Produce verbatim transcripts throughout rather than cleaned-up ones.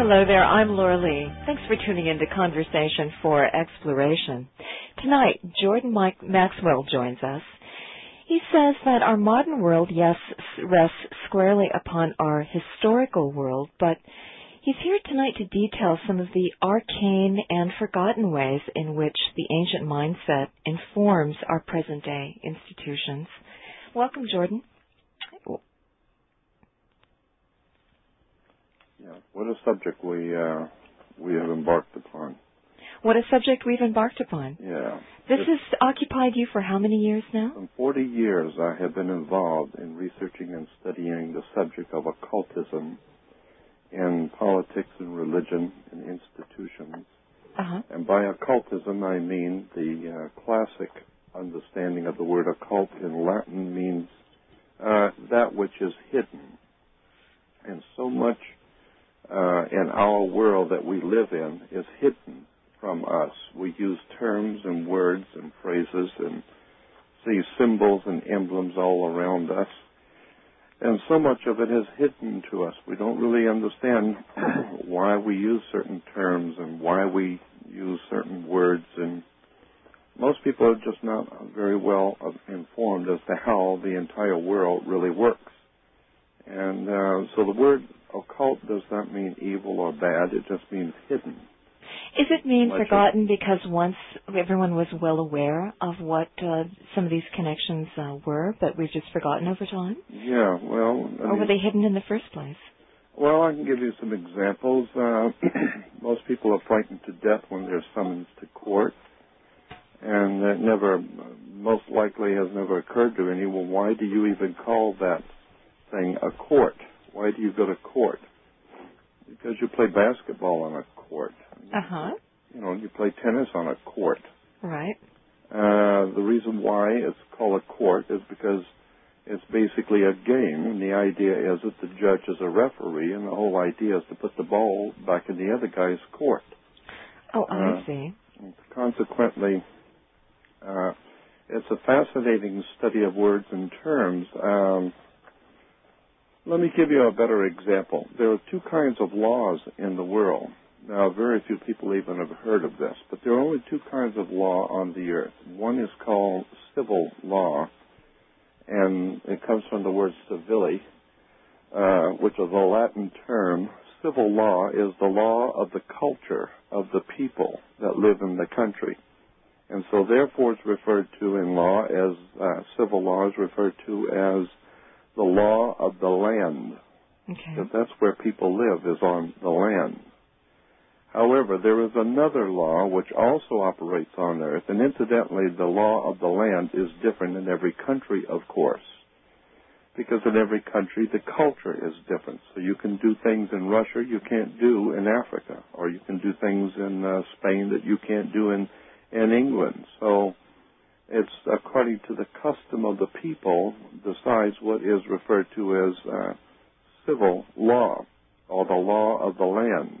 Hello there, I'm Laura Lee. Thanks for tuning in to Conversation for Exploration. Tonight, Jordan Mike Maxwell joins us. He says that our modern world, yes, rests squarely upon our historical world, but he's here tonight to detail some of the arcane and forgotten ways in which the ancient mindset informs our present-day institutions. Welcome, Jordan. Yeah, what a subject we uh, we have embarked upon. What a subject we've embarked upon. Yeah. This has occupied you for how many years now? For forty years I have been involved in researching and studying the subject of occultism in politics and religion and institutions. Uh-huh. And by occultism I mean the uh, classic understanding of the word occult in Latin means uh, that which is hidden. And so much Uh, in our world that we live in is hidden from us. We use terms and words and phrases and see symbols and emblems all around us. And so much of it is hidden to us. We don't really understand why we use certain terms and why we use certain words. And most people are just not very well informed as to how the entire world really works. And uh, so the word occult does not mean evil or bad. It just means hidden. Is it mean Much forgotten because once everyone was well aware of what uh, some of these connections uh, were, but we've just forgotten over time? Yeah, well... I or mean, were they hidden in the first place? Well, I can give you some examples. Uh, most people are frightened to death when they're summoned to court. And it never, most likely has never occurred to anyone, why do you even call that thing a court? Why do you go to court? Because you play basketball on a court. Uh-huh. You know, you play tennis on a court. Right. Uh, the reason why it's called a court is because it's basically a game, and the idea is that the judge is a referee, and the whole idea is to put the ball back in the other guy's court. Oh, I uh, see. Consequently, uh, it's a fascinating study of words and terms. Um, Let me give you a better example. There are two kinds of laws in the world. Now, very few people even have heard of this, but there are only two kinds of law on the earth. One is called civil law, and it comes from the word civili, uh, which is a Latin term. Civil law is the law of the culture of the people that live in the country. And so, therefore, it's referred to in law as, uh, civil law is referred to as the law of the land, Okay. because that's where people live, is on the land. However, there is another law which also operates on earth, and incidentally, the law of the land is different in every country, of course, because in every country, the culture is different. So you can do things in Russia you can't do in Africa, or you can do things in uh, Spain that you can't do in, in England. So it's according to the custom of the people decides what is referred to as uh, civil law, or the law of the land.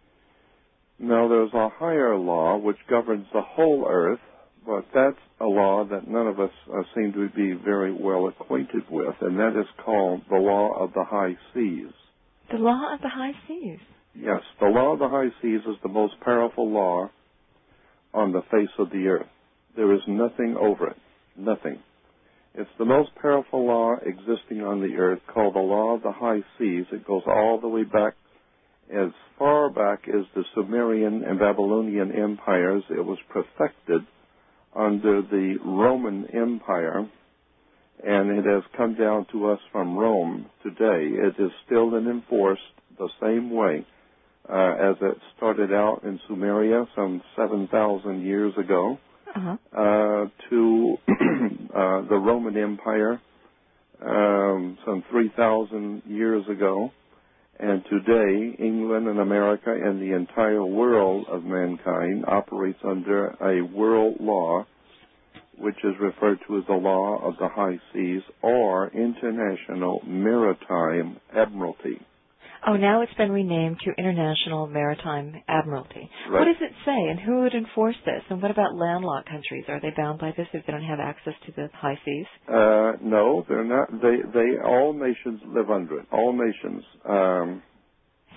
Now, there's a higher law which governs the whole earth, but that's a law that none of us uh, seem to be very well acquainted with, and that is called the law of the high seas. The law of the high seas? Yes, the law of the high seas is the most powerful law on the face of the earth. There is nothing over it. Nothing. It's the most powerful law existing on the earth, called the law of the high seas. It goes all the way back, as far back as the Sumerian and Babylonian empires. It was perfected under the Roman Empire, and it has come down to us from Rome today. It is still enforced the same way uh, as it started out in Sumeria some seven thousand years ago. Uh-huh. Uh, to uh, the Roman Empire um, some three thousand years ago, and today England and America and the entire world of mankind operates under a world law which is referred to as the law of the high seas or International Maritime Admiralty. Oh, now it's been renamed to International Maritime Admiralty. Right. What does it say, and who would enforce this? And what about landlocked countries? Are they bound by this if they don't have access to the high seas? Uh, no, they're not. They, they, all nations live under it. All nations. Um,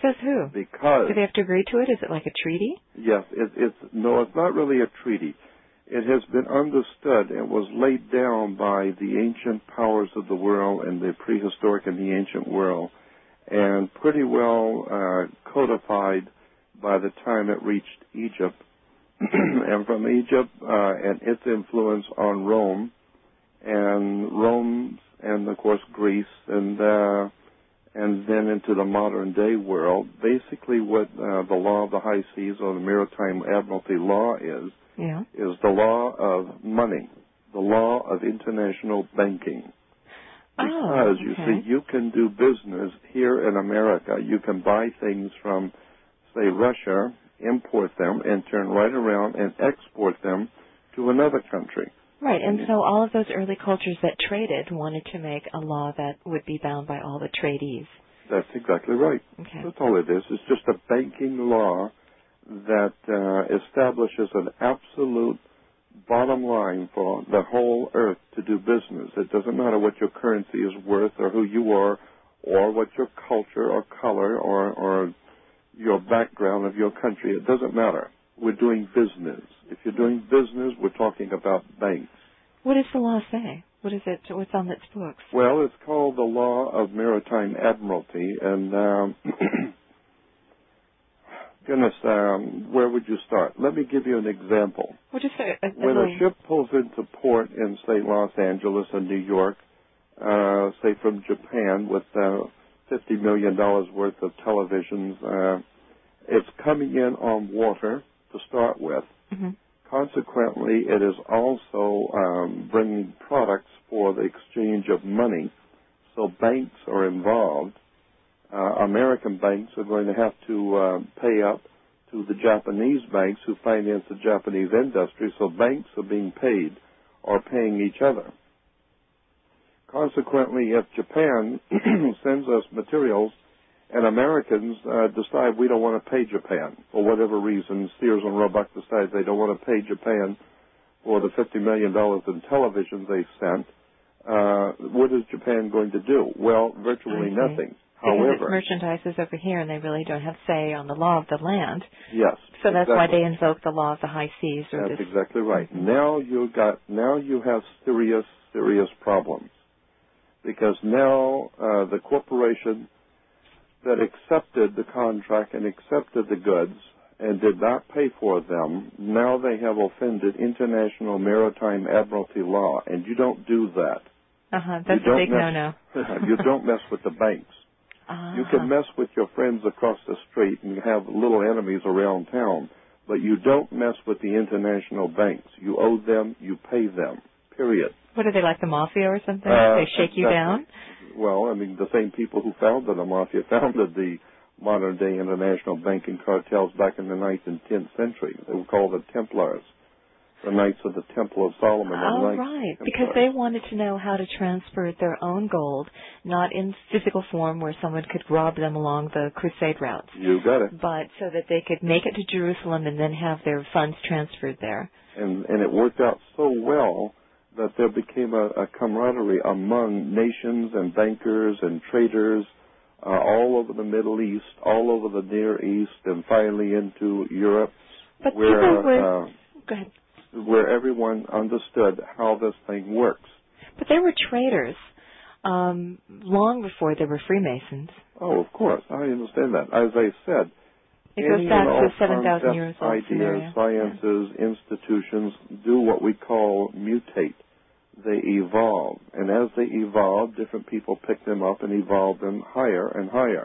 Says who? Because do they have to agree to it? Is it like a treaty? Yes, it, it's no, it's not really a treaty. It has been understood and was laid down by the ancient powers of the world and the prehistoric and the ancient world, and pretty well uh, codified by the time it reached Egypt. And from Egypt uh, and its influence on Rome, and Rome, and of course Greece, and uh, and then into the modern day world. Basically, what uh, the law of the high seas or the maritime admiralty law is yeah. is the law of money, the law of international banking. Because oh, okay. you see, you can do business here in America. You can buy things from, say, Russia, import them, and turn right around and export them to another country. Right, and so all of those early cultures that traded wanted to make a law that would be bound by all the tradees. That's exactly right. Okay. That's all it is. It's just a banking law that uh, establishes an absolute bottom line for the whole earth to do business. It doesn't matter what your currency is worth or who you are or what your culture or color or, or your background of your country. It doesn't matter. We're doing business. If you're doing business, we're talking about banks. What does the law say? What is it? What's on its books? Well, it's called the Law of Maritime Admiralty, and um, goodness, um, where would you start? Let me give you an example. What is it? A, a when little... a ship pulls into port in, say, Los Angeles or New York, uh, say from Japan with uh, fifty million dollars worth of televisions, uh, it's coming in on water to start with. Mm-hmm. Consequently, it is also um, bringing products for the exchange of money. So banks are involved. Uh, American banks are going to have to uh, pay up to the Japanese banks who finance the Japanese industry. So banks are being paid or paying each other. Consequently, if Japan sends us materials and Americans uh, decide we don't want to pay Japan for whatever reason, Sears and Roebuck decide they don't want to pay Japan for the fifty million dollars in television they sent, uh, what is Japan going to do? Well, virtually nothing. Because However, it's merchandise over here and they really don't have say on the law of the land. Yes. So that's exactly. why they invoke the law of the high seas. Or that's this. exactly right. Mm-hmm. Now you got now you have serious, serious problems. Because now uh, the corporation that accepted the contract and accepted the goods and did not pay for them, now they have offended international maritime admiralty law, and you don't do that. Uh-huh, that's a big mess, no-no. You don't mess with the banks. Uh-huh. You can mess with your friends across the street and have little enemies around town, but you don't mess with the international banks. You owe them, you pay them, period. What are they, like the mafia or something? Uh, they shake you exactly. down? Well, I mean, the same people who founded the mafia founded the modern-day international banking cartels back in the ninth and tenth century. They were called the Templars, the Knights of the Temple of Solomon. Oh, and right, Templars. because they wanted to know how to transfer their own gold, not in physical form where someone could rob them along the crusade routes. You got it. But so that they could make it to Jerusalem and then have their funds transferred there. And, and it worked out so well that there became a, a camaraderie among nations and bankers and traders uh, all over the Middle East, all over the Near East, and finally into Europe, but where people were, uh, go ahead. where everyone understood how this thing works. But they were traders um, long before they were Freemasons. Oh, of course, I understand that. As I said, it any goes back and all to seven thousand concepts, years old ideas, scenario. sciences, yeah. institutions do what we call mutate. They evolve, and as they evolve, different people pick them up and evolve them higher and higher.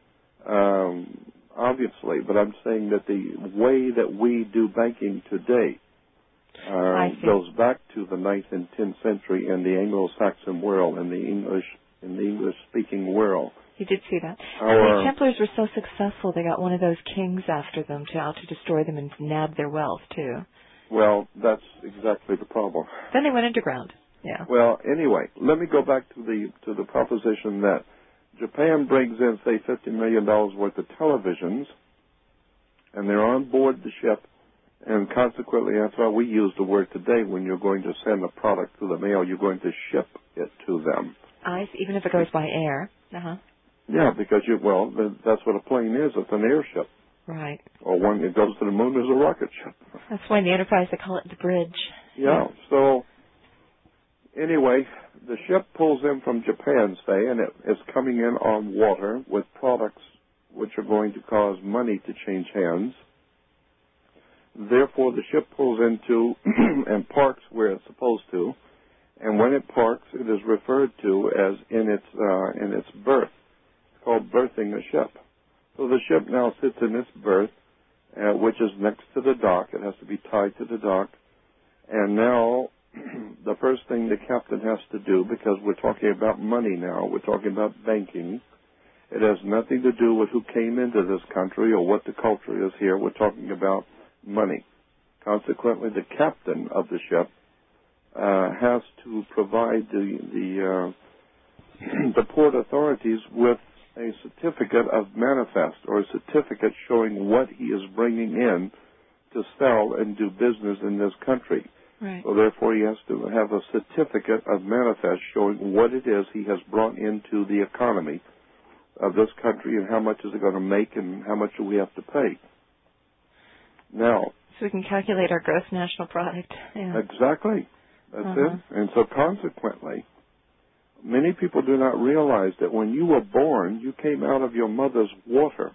Um, obviously, but I'm saying that the way that we do banking today uh, goes back to the ninth and tenth century in the Anglo-Saxon world, in the English, in the English-speaking world. You did see that. Our, the Templars were so successful, they got one of those kings after them to out to destroy them and nab their wealth too. Well, that's exactly the problem. Then they went underground. Yeah. Well, anyway, let me go back to the to the proposition that Japan brings in, say, fifty million dollars worth of televisions, and they're on board the ship, and consequently, that's why we use the word today. When you're going to send a product to the mail, you're going to ship it to them. I, even if it goes by air. Uh-huh. Yeah, because you, well, th- that's what a plane is. It's an airship. Right. Or one that goes to the moon is a rocket ship. That's why in the Enterprise they call it the bridge. Yeah, so anyway, the ship pulls in from Japan, say, and it is coming in on water with products which are going to cause money to change hands. Therefore, the ship pulls into and parks where it's supposed to, and when it parks, it is referred to as in its uh, in its berth. It's called berthing a ship. So the ship now sits in its berth, uh, which is next to the dock. It has to be tied to the dock, and now the first thing the captain has to do, because we're talking about money now, we're talking about banking. It has nothing to do with who came into this country or what the culture is here. We're talking about money. Consequently, the captain of the ship uh, has to provide the the, uh, the port authorities with a certificate of manifest, or a certificate showing what he is bringing in to sell and do business in this country. Right. So therefore, he has to have a certificate of manifest showing what it is he has brought into the economy of this country and how much is it going to make and how much do we have to pay. Now, so we can calculate our gross national product. Yeah. Exactly. That's uh-huh. it. And so consequently, many people do not realize that when you were born, you came out of your mother's water.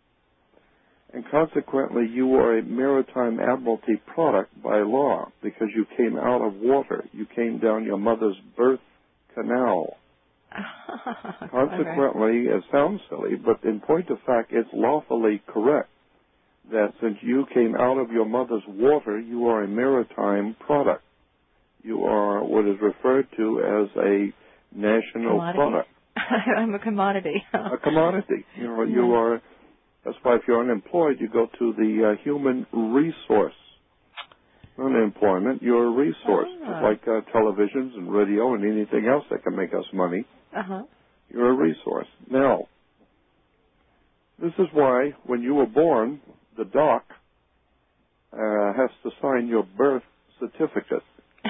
And consequently, you are a maritime admiralty product by law because you came out of water. You came down your mother's birth canal. Consequently, it sounds silly, but in point of fact, it's lawfully correct that since you came out of your mother's water, you are a maritime product. You are what is referred to as a national commodity. product. I'm a commodity. A commodity. You know, yeah. you are. That's why if you're unemployed, you go to the uh, human resource. Unemployment, you're a resource, Ah. just like uh, televisions and radio and anything else that can make us money. Uh-huh. You're a resource. Now, this is why when you were born, the doc uh, has to sign your birth certificate.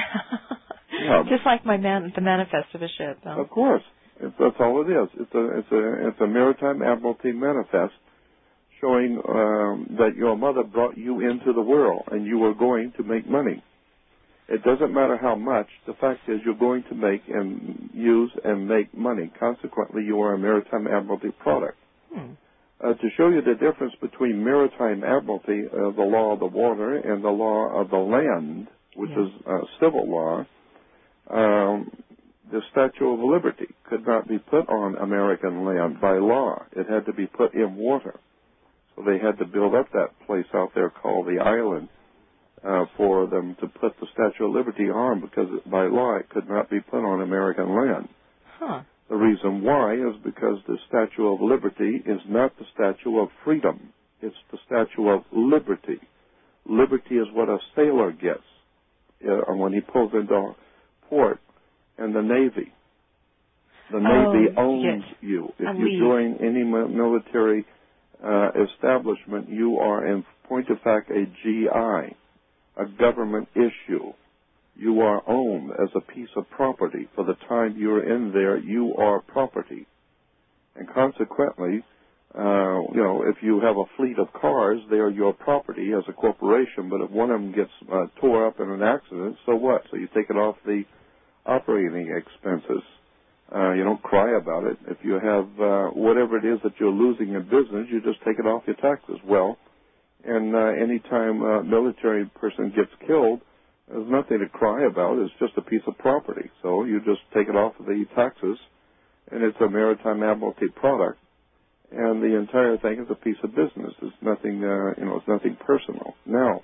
Yeah. Just like my man, the manifest of a ship. Huh? Of course, it's, that's all it is. It's a it's a it's a maritime admiralty manifest showing um, that your mother brought you into the world and you were going to make money. It doesn't matter how much. The fact is you're going to make and use and make money. Consequently, you are a maritime admiralty product. Hmm. Uh, to show you the difference between maritime admiralty, uh, the law of the water, and the law of the land, which yeah. is uh, civil law, um, the Statue of Liberty could not be put on American land by law. It had to be put in water. So they had to build up that place out there called the island uh, for them to put the Statue of Liberty on, because by law it could not be put on American land. Huh. The reason why is because the Statue of Liberty is not the Statue of Freedom. It's the Statue of Liberty. Liberty is what a sailor gets uh, when he pulls into port, and the Navy. The oh, Navy owns yes. you. If A you lead. join any military uh, establishment, you are, in point of fact, a G I, a government issue. You are owned as a piece of property. For the time you're in there, you are property. And consequently, uh, you know, if you have a fleet of cars, they are your property as a corporation, but if one of them gets uh, tore up in an accident, so what? So you take it off the operating expenses. Uh, you don't cry about it. If you have uh, whatever it is that you're losing in business, you just take it off your taxes. Well, and uh, any time a military person gets killed, there's nothing to cry about. It's just a piece of property. So you just take it off of the taxes, and it's a maritime admiralty product. And the entire thing is a piece of business. It's nothing, uh, you know, it's nothing personal. Now,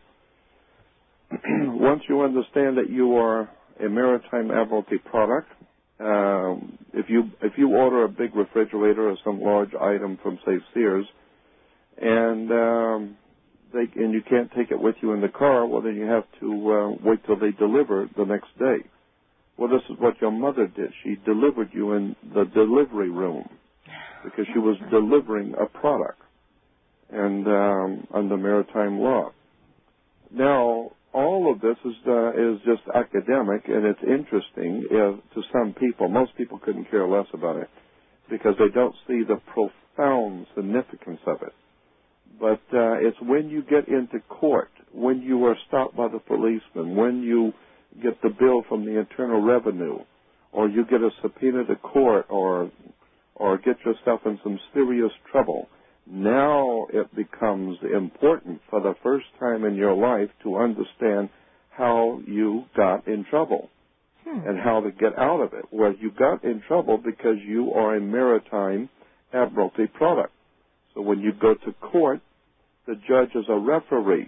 once you understand that you are a maritime admiralty product, um, if you if you order a big refrigerator or some large item from, say, Sears, and um, they and you can't take it with you in the car, well, then you have to uh, wait till they deliver the next day. Well, this is what your mother did. She delivered you in the delivery room because she was delivering a product, and um, under maritime law. Now, all of this is uh, is just academic, and it's interesting if, to some people. Most people couldn't care less about it. because they don't see the profound significance of it. But uh, it's when you get into court, when you are stopped by the policeman, when you get the bill from the Internal Revenue, or you get a subpoena to court, or or get yourself in some serious trouble. Now it becomes important for the first time in your life to understand how you got in trouble hmm. and how to get out of it. Well, you got in trouble because you are a maritime admiralty product. So when you go to court, the judge is a referee.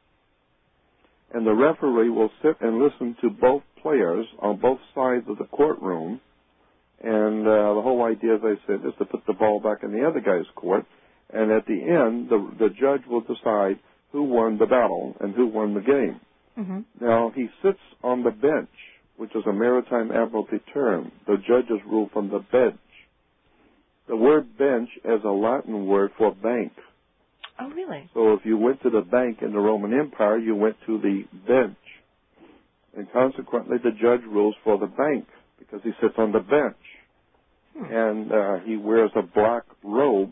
And the referee will sit and listen to both players on both sides of the courtroom. And uh, the whole idea, as I said, is to put the ball back in the other guy's court. And at the end, the, the judge will decide who won the battle and who won the game. Mm-hmm. Now, he sits on the bench, which is a maritime admiralty term. The judges rule from the bench. The word bench is a Latin word for bank. Oh, really? So if you went to the bank in the Roman Empire, you went to the bench. And consequently, the judge rules for the bank because he sits on the bench. Hmm. And uh, he wears a black robe.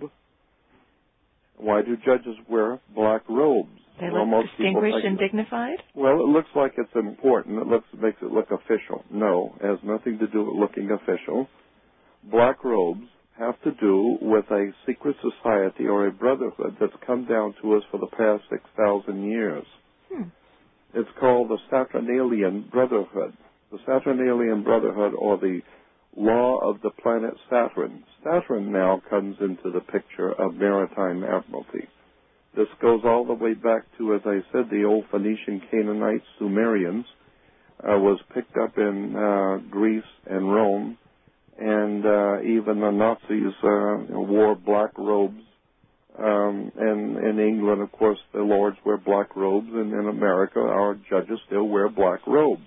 Why do judges wear black robes? They well, look distinguished and dignified? Well, it looks like it's important. It looks makes it look official. No, it has nothing to do with looking official. Black robes have to do with a secret society or a brotherhood that's come down to us for the past six thousand years. Hmm. It's called the Saturnalian Brotherhood. The Saturnalian Brotherhood, or the law of the planet Saturn. Saturn now comes into the picture of maritime admiralty. This goes all the way back to, as I said, the old Phoenician, Canaanites, Sumerians, uh, was picked up in uh, Greece and Rome, and uh, even the Nazis uh, wore black robes. Um, and in England, of course, the lords wear black robes, and in America, our judges still wear black robes.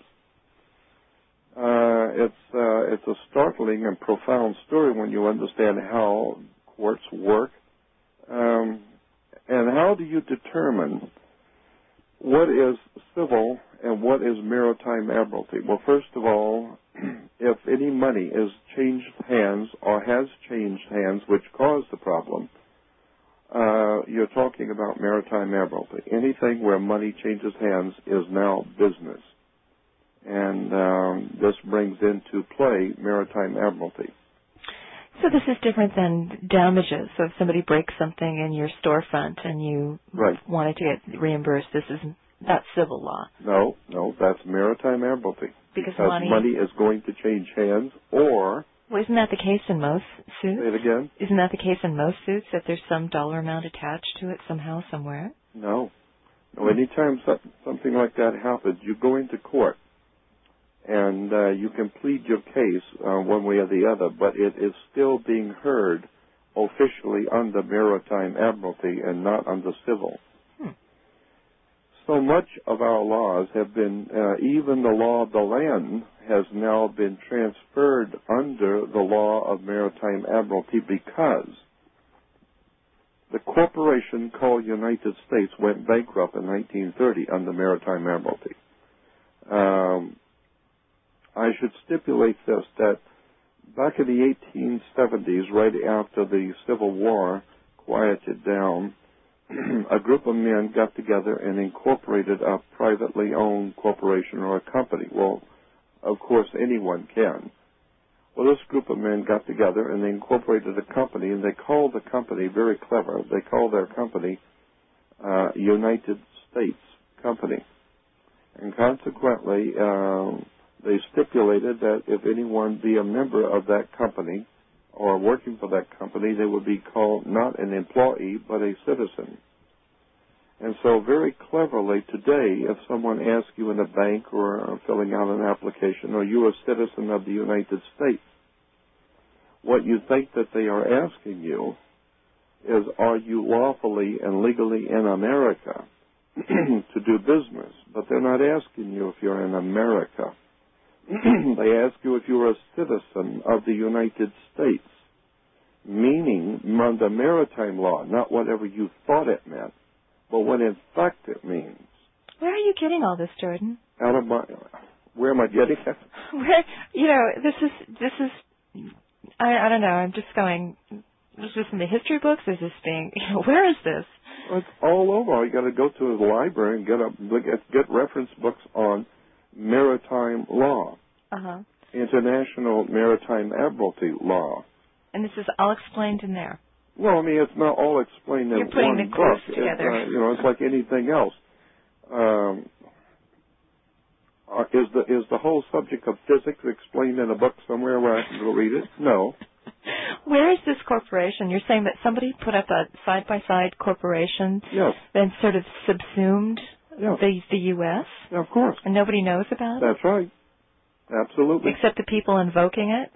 Uh, it's uh, it's a startling and profound story when you understand how courts work. Um, and how do you determine what is civil and what is maritime admiralty? Well, first of all, if any money is changed hands or has changed hands, which caused the problem, uh, you're talking about maritime admiralty. Anything where money changes hands is now business. And um, this brings into play maritime admiralty. So this is different than damages. So if somebody breaks something in your storefront and you right. wanted to get reimbursed, this is not civil law. No, no, that's maritime admiralty. Because, because money, money is going to change hands, or... Well, isn't that the case in most suits? Say it again? Isn't that the case in most suits, that there's some dollar amount attached to it somehow, somewhere? No. No, anytime something like that happens, you go into court. And uh, you can plead your case uh, one way or the other, but it is still being heard officially under maritime admiralty and not under civil. Hmm. So much of our laws have been, uh, even the law of the land has now been transferred under the law of maritime admiralty because the corporation called United States went bankrupt in nineteen thirty under maritime admiralty. Um, I should stipulate this, that back in the eighteen seventies, right after the Civil War quieted down, a group of men got together and incorporated a privately owned corporation or a company. Well, of course, anyone can. Well, this group of men got together and they incorporated a company, and they called the company, very clever, they called their company uh, United States Company. And consequently, uh, they stipulated that if anyone be a member of that company or working for that company, they would be called not an employee but a citizen. And so very cleverly today, if someone asks you in a bank or filling out an application, are you a citizen of the United States? What you think that they are asking you is, are you lawfully and legally in America to do business? But they're not asking you if you're in America. They ask you if you're a citizen of the United States, meaning under maritime law, not whatever you thought it meant, but what in fact it means. Where are you getting all this, Jordan? Out of my, where am I getting it? Where, you know, this is this is I, I don't know. I'm just going, is this in the history books? Is this being, you know, where is this? It's all over. You got to go to the library and get a get, get reference books on maritime law, uh-huh. international maritime admiralty law. And this is all explained in there. Well, I mean, it's not all explained in You're putting one the clues book. together. It, uh, you know, it's like anything else. Um, uh, is the is the whole subject of physics explained in a book somewhere where I can go read it? No. Where is this corporation? You're saying that somebody put up a side-by-side corporation Yes. then sort of subsumed Yes. the, the U S? Yeah, of course. And nobody knows about That's it? right. Absolutely. Except the people invoking it?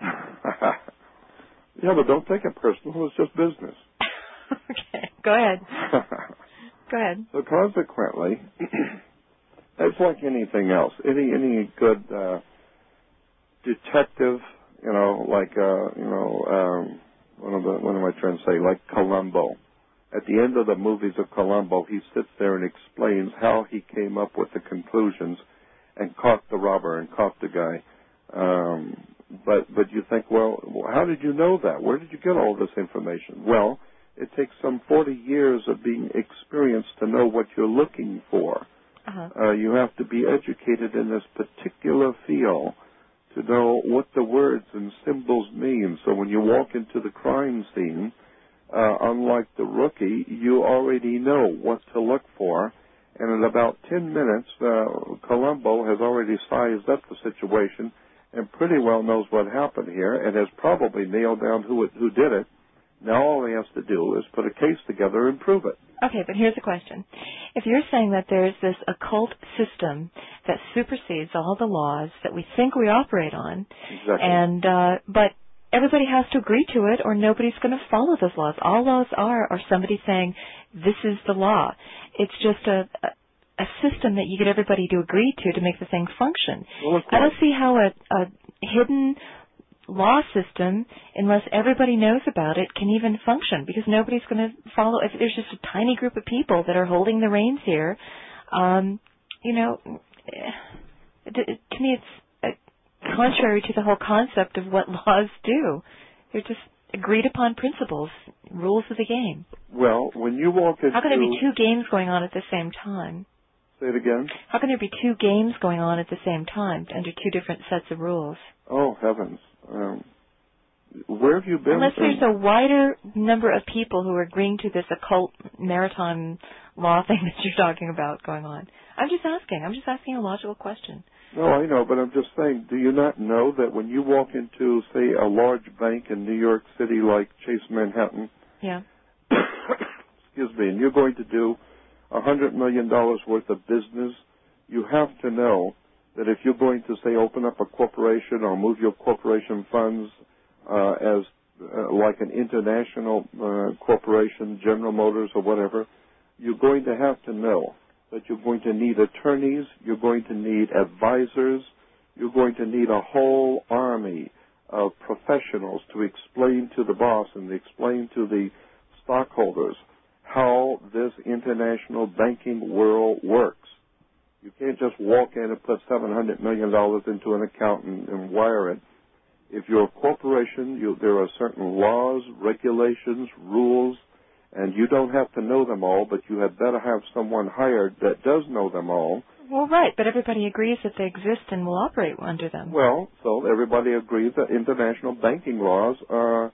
Yeah, but don't take it personal. It's just business. Okay. Go ahead. Go ahead. So consequently, it's like anything else. Any any good uh, detective, you know, like uh, you know, um, one of the what am I trying to say? Like Columbo. At the end of the movies of Columbo, he sits there and explains how he came up with the conclusions and caught the robber and caught the guy. Um, but but you think, well, how did you know that? Where did you get all this information? Well, it takes some forty years of being experienced to know what you're looking for. Uh-huh. Uh, you have to be educated in this particular field to know what the words and symbols mean. So when you walk into the crime scene, uh, unlike the rookie, you already know what to look for. And in about ten minutes, uh, Columbo has already sized up the situation and pretty well knows what happened here and has probably nailed down who it, who did it. Now all he has to do is put a case together and prove it. Okay, but here's the question. If you're saying that there's this occult system that supersedes all the laws that we think we operate on, Exactly. and uh, but everybody has to agree to it or nobody's going to follow those laws. All laws are are somebody saying, this is the law. It's just a, a a system that you get everybody to agree to to make the thing function. Well, I don't see how a, a hidden law system, unless everybody knows about it, can even function, because nobody's going to follow. If there's just a tiny group of people that are holding the reins here, um, you know, it, it, to me it's uh, contrary to the whole concept of what laws do. They're just agreed upon principles, rules of the game. Well, when you walk into... How can there be two games going on at the same time? Say it again? How can there be two games going on at the same time under two different sets of rules? Oh, heavens. Um, where have you been? Unless there's a wider number of people who are agreeing to this occult maritime law thing that you're talking about going on. I'm just asking. I'm just asking a logical question. No, I know, but I'm just saying, do you not know that when you walk into, say, a large bank in New York City like Chase Manhattan, yeah, excuse me, and you're going to do one hundred million dollars worth of business, you have to know that if you're going to, say, open up a corporation or move your corporation funds uh, as uh, like an international uh, corporation, General Motors or whatever, you're going to have to know that you're going to need attorneys, you're going to need advisors, you're going to need a whole army of professionals to explain to the boss and explain to the stockholders how this international banking world works. You can't just walk in and put seven hundred million dollars into an account and, and wire it. If you're a corporation, you, there are certain laws, regulations, rules, and you don't have to know them all, but you had better have someone hired that does know them all. Well, right, but everybody agrees that they exist and will operate under them. Well, so everybody agrees that international banking laws uh,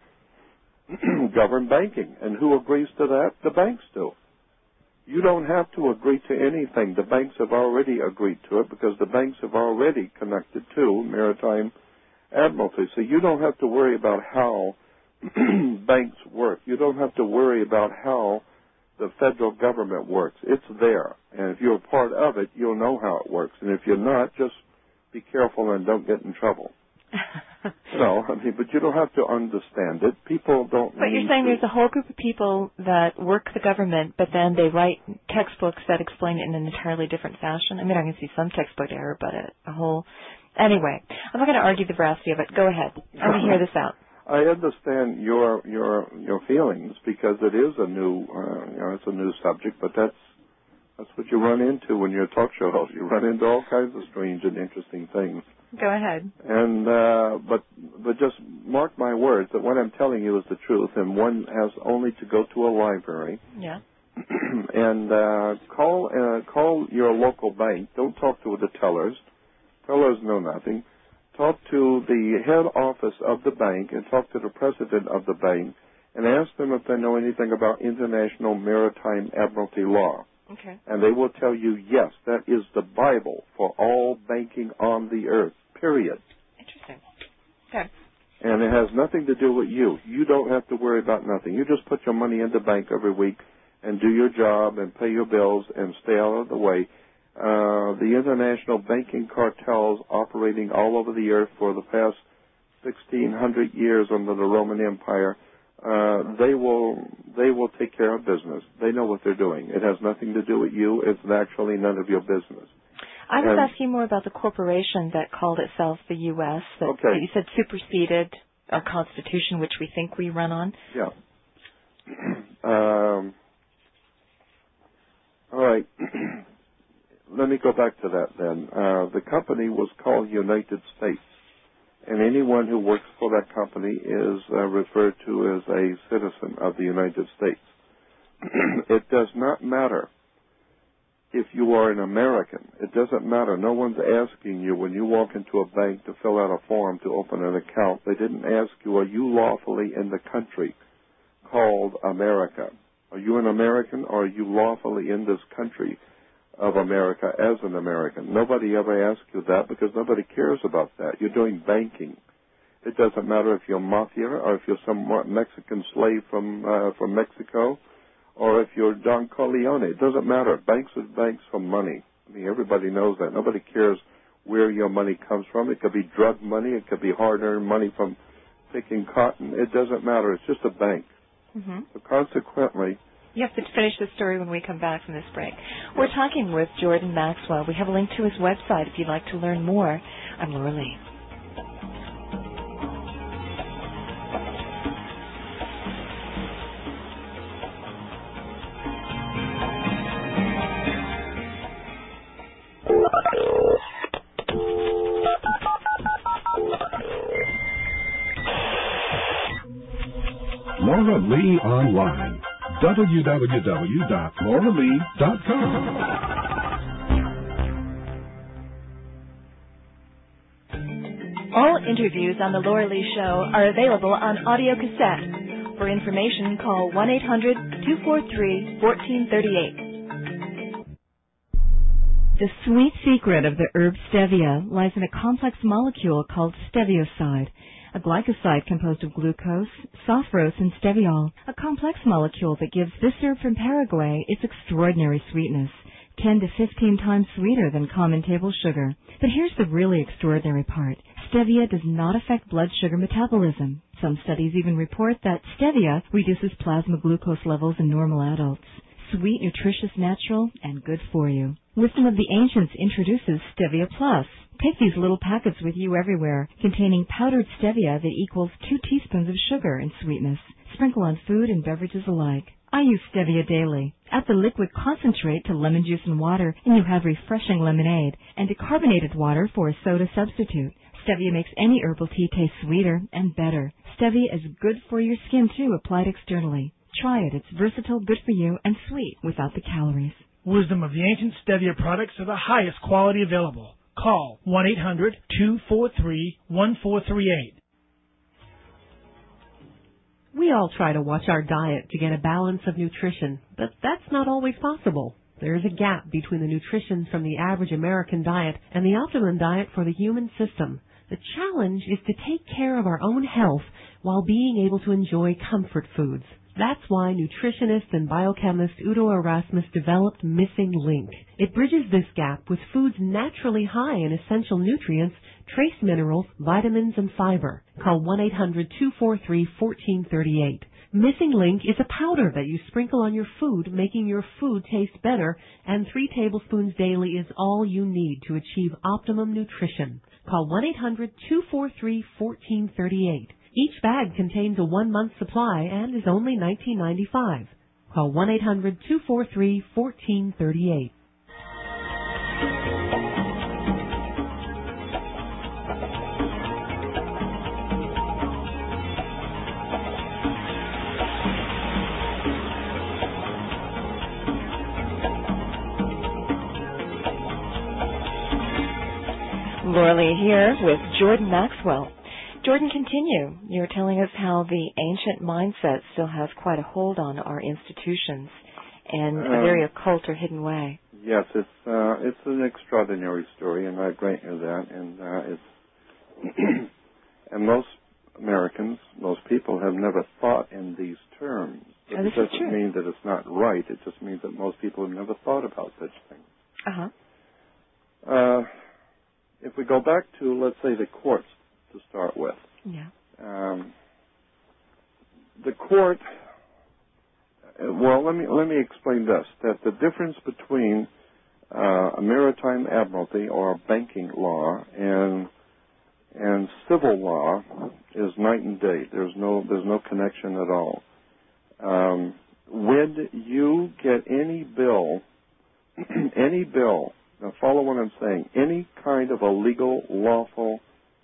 govern banking. And who agrees to that? The banks do. You don't have to agree to anything. The banks have already agreed to it because the banks have already connected to maritime admiralty. So you don't have to worry about how banks work. You don't have to worry about how the federal government works. It's there. And if you're a part of it, you'll know how it works. And if you're not, just be careful and don't get in trouble. No, I mean, but you don't have to understand it. People don't But you're need saying to. there's a whole group of people that work the government, but then they write textbooks that explain it in an entirely different fashion? I mean, I can see some textbook error, but a, a whole... Anyway, I'm not going to argue the veracity of it. Go ahead. I want to hear this out. I understand your your your feelings because it is a new uh, you know it's a new subject, but that's that's what you run into when you're a talk show host. You run into all kinds of strange and interesting things. Go ahead. And uh, but but just mark my words that what I'm telling you is the truth, and one has only to go to a library. Yeah. and uh, call uh, call your local bank. Don't talk to the tellers. Tellers know nothing. Talk to the head office of the bank and talk to the president of the bank and ask them if they know anything about international maritime admiralty law. Okay. And they will tell you, yes, that is the Bible for all banking on the earth, period. Interesting. Okay. And it has nothing to do with you. You don't have to worry about nothing. You just put your money in the bank every week and do your job and pay your bills and stay out of the way. Uh, the international banking cartels operating all over the earth for the past sixteen hundred years under the Roman Empire, uh, they will they will take care of business. They know what they're doing. It has nothing to do with you. It's actually none of your business. I was and, asking more about the corporation that called itself the U S that, okay. that you said superseded our Constitution, which we think we run on. Yeah. um, all right. Let me go back to that then. Uh, the company was called United States, and anyone who works for that company is uh, referred to as a citizen of the United States. It does not matter if you are an American. It doesn't matter. No one's asking you when you walk into a bank to fill out a form to open an account. They didn't ask you, are you lawfully in the country called America? Are you an American, or are you lawfully in this country of America as an American? Nobody ever asks you that because nobody cares about that. You're doing banking. It doesn't matter if you're mafia or if you're some Mexican slave from uh, from Mexico or if you're Don Corleone. It doesn't matter. Banks are banks for money. I mean, everybody knows that. Nobody cares where your money comes from. It could be drug money. It could be hard-earned money from picking cotton. It doesn't matter. It's just a bank. Mm-hmm. So consequently, you have to finish the story when we come back from this break. We're talking with Jordan Maxwell. We have a link to his website if you'd like to learn more. I'm Laura Lee. Laura Lee Online. w w w dot laura lee dot com. All interviews on The Laura Lee Show are available on audio cassette. For information, call one eight hundred two four three one four three eight. The sweet secret of the herb stevia lies in a complex molecule called stevioside, a glycoside composed of glucose, sophrose, and steviol, a complex molecule that gives this herb from Paraguay its extraordinary sweetness, ten to fifteen times sweeter than common table sugar. But here's the really extraordinary part. Stevia does not affect blood sugar metabolism. Some studies even report that stevia reduces plasma glucose levels in normal adults. Sweet, nutritious, natural, and good for you. Wisdom of the Ancients introduces Stevia Plus. Take these little packets with you everywhere, containing powdered stevia that equals two teaspoons of sugar in sweetness. Sprinkle on food and beverages alike. I use stevia daily. Add the liquid concentrate to lemon juice and water, and you have refreshing lemonade, and decarbonated water for a soda substitute. Stevia makes any herbal tea taste sweeter and better. Stevia is good for your skin, too, applied externally. Try it. It's versatile, good for you, and sweet without the calories. Wisdom of the Ancient Stevia products are the highest quality available. Call one eight hundred two four three one four three eight. We all try to watch our diet to get a balance of nutrition, but that's not always possible. There is a gap between the nutrition from the average American diet and the optimum diet for the human system. The challenge is to take care of our own health while being able to enjoy comfort foods. That's why nutritionist and biochemist Udo Erasmus developed Missing Link. It bridges this gap with foods naturally high in essential nutrients, trace minerals, vitamins, and fiber. Call one eight hundred two four three one four three eight. Missing Link is a powder that you sprinkle on your food, making your food taste better, and three tablespoons daily is all you need to achieve optimum nutrition. Call one eight hundred two four three one four three eight. Each bag contains a one-month supply and is only nineteen ninety-five dollars. Call one eight hundred two four three one four three eight. Laura Lee here with Jordan Maxwell. Jordan, continue. You're telling us how the ancient mindset still has quite a hold on our institutions in a very um, occult or hidden way. Yes, it's uh, it's an extraordinary story, and I grant you that. And uh, it's and most Americans, most people, have never thought in these terms. But oh, this it doesn't is true. mean that it's not right. It just means that most people have never thought about such things. Uh-huh. Uh If we go back to, let's say, the courts to start with. Yeah. Um, the court. Well, let me let me explain this: that the difference between uh, a maritime admiralty or banking law and and civil law is night and day. There's no there's no connection at all. Um, when you get any bill, any bill. Now, follow what I'm saying. Any kind of a legal, lawful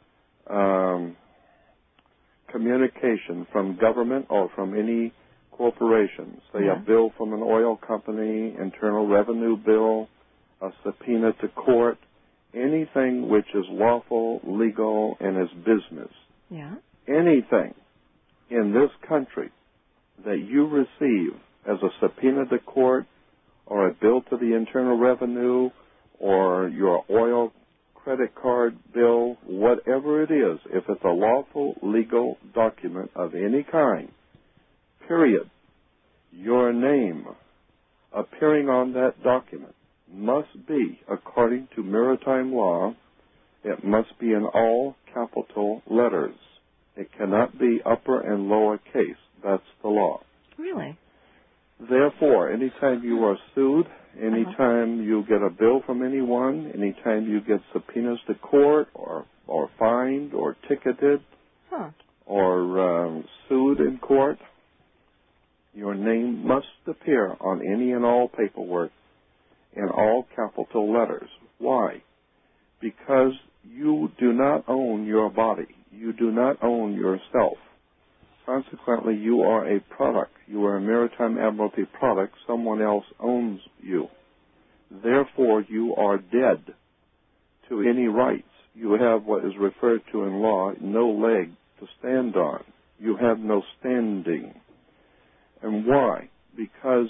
um, communication from government or from any corporation, say yeah. a bill from an oil company, internal revenue bill, a subpoena to court, anything which is lawful, legal, and is business. Yeah. Anything in this country that you receive as a subpoena to court or a bill to the Internal Revenue or your oil credit card bill, whatever it is, if it's a lawful legal document of any kind, period, your name appearing on that document must be, according to maritime law, it must be in all capital letters. It cannot be upper and lower case. That's the law. Really? Therefore, anytime you are sued, anytime uh-huh. you get a bill from anyone, anytime you get subpoenas to court or or fined or ticketed huh. or um, sued in court, your name must appear on any and all paperwork in all capital letters. Why? Because you do not own your body. You do not own yourself. Consequently, you are a product. You are a maritime admiralty product. Someone else owns you. Therefore, you are dead to any rights. You have what is referred to in law, no leg to stand on. You have no standing. And why? Because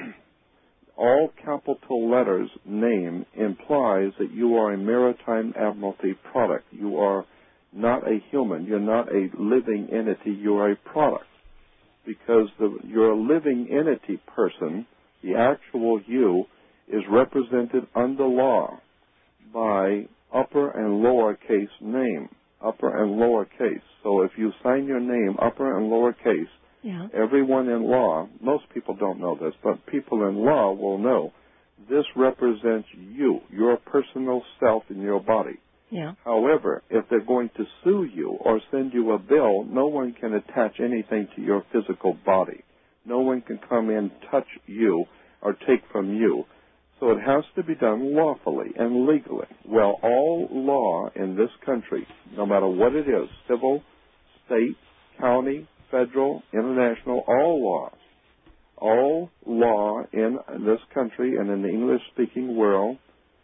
all capital letters name implies that you are a maritime admiralty product. You are not a human. You're not a living entity. You're a product. Because the, your living entity person, the actual you, is represented under law by upper and lower case name. Upper and lower case. So if you sign your name upper and lower case, yeah. everyone in law, most people don't know this, but people in law will know, this represents you, your personal self in your body. Yeah. However, if they're going to sue you or send you a bill, no one can attach anything to your physical body. No one can come in, touch you, or take from you. So it has to be done lawfully and legally. Well, all law in this country, no matter what it is, civil, state, county, federal, international, all laws, all law in this country and in the English-speaking world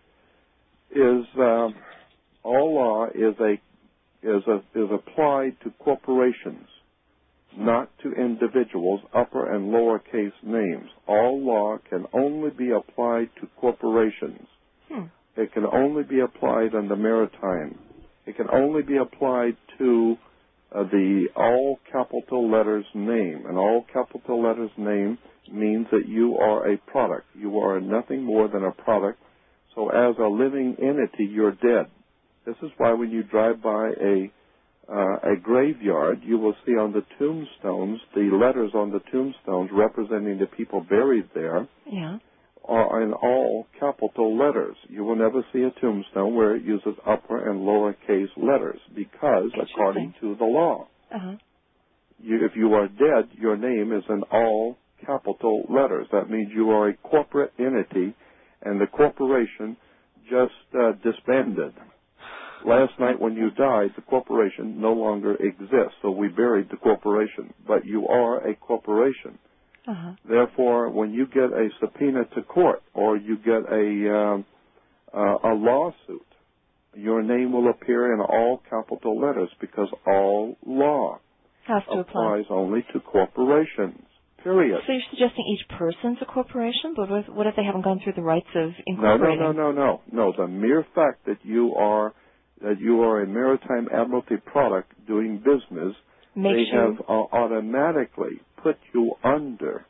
is... Uh, All law is a is a is applied to corporations, not to individuals, upper and lower case names. All law can only be applied to corporations. Hmm. It can only be applied under maritime. It can only be applied to uh, the all capital letters name. And all capital letters name means that you are a product. You are nothing more than a product. So as a living entity, you're dead. This is why when you drive by a uh, a graveyard, you will see on the tombstones, the letters on the tombstones representing the people buried there yeah. are in all capital letters. You will never see a tombstone where it uses upper and lower case letters because, according to the law, uh-huh. you, if you are dead, your name is in all capital letters. That means you are a corporate entity, and the corporation just uh, disbanded. Last night when you died, the corporation no longer exists, so we buried the corporation. But you are a corporation. Uh-huh. Therefore, when you get a subpoena to court or you get a um, uh, a lawsuit, your name will appear in all capital letters because all law Has to applies apply. only to corporations, period. So you're suggesting each person's a corporation, but what, what if they haven't gone through the rights of No, no, incorporating? no, no, no. No, the mere fact that you are that you are a Maritime Admiralty product doing business, Make they sure. have uh, automatically put you under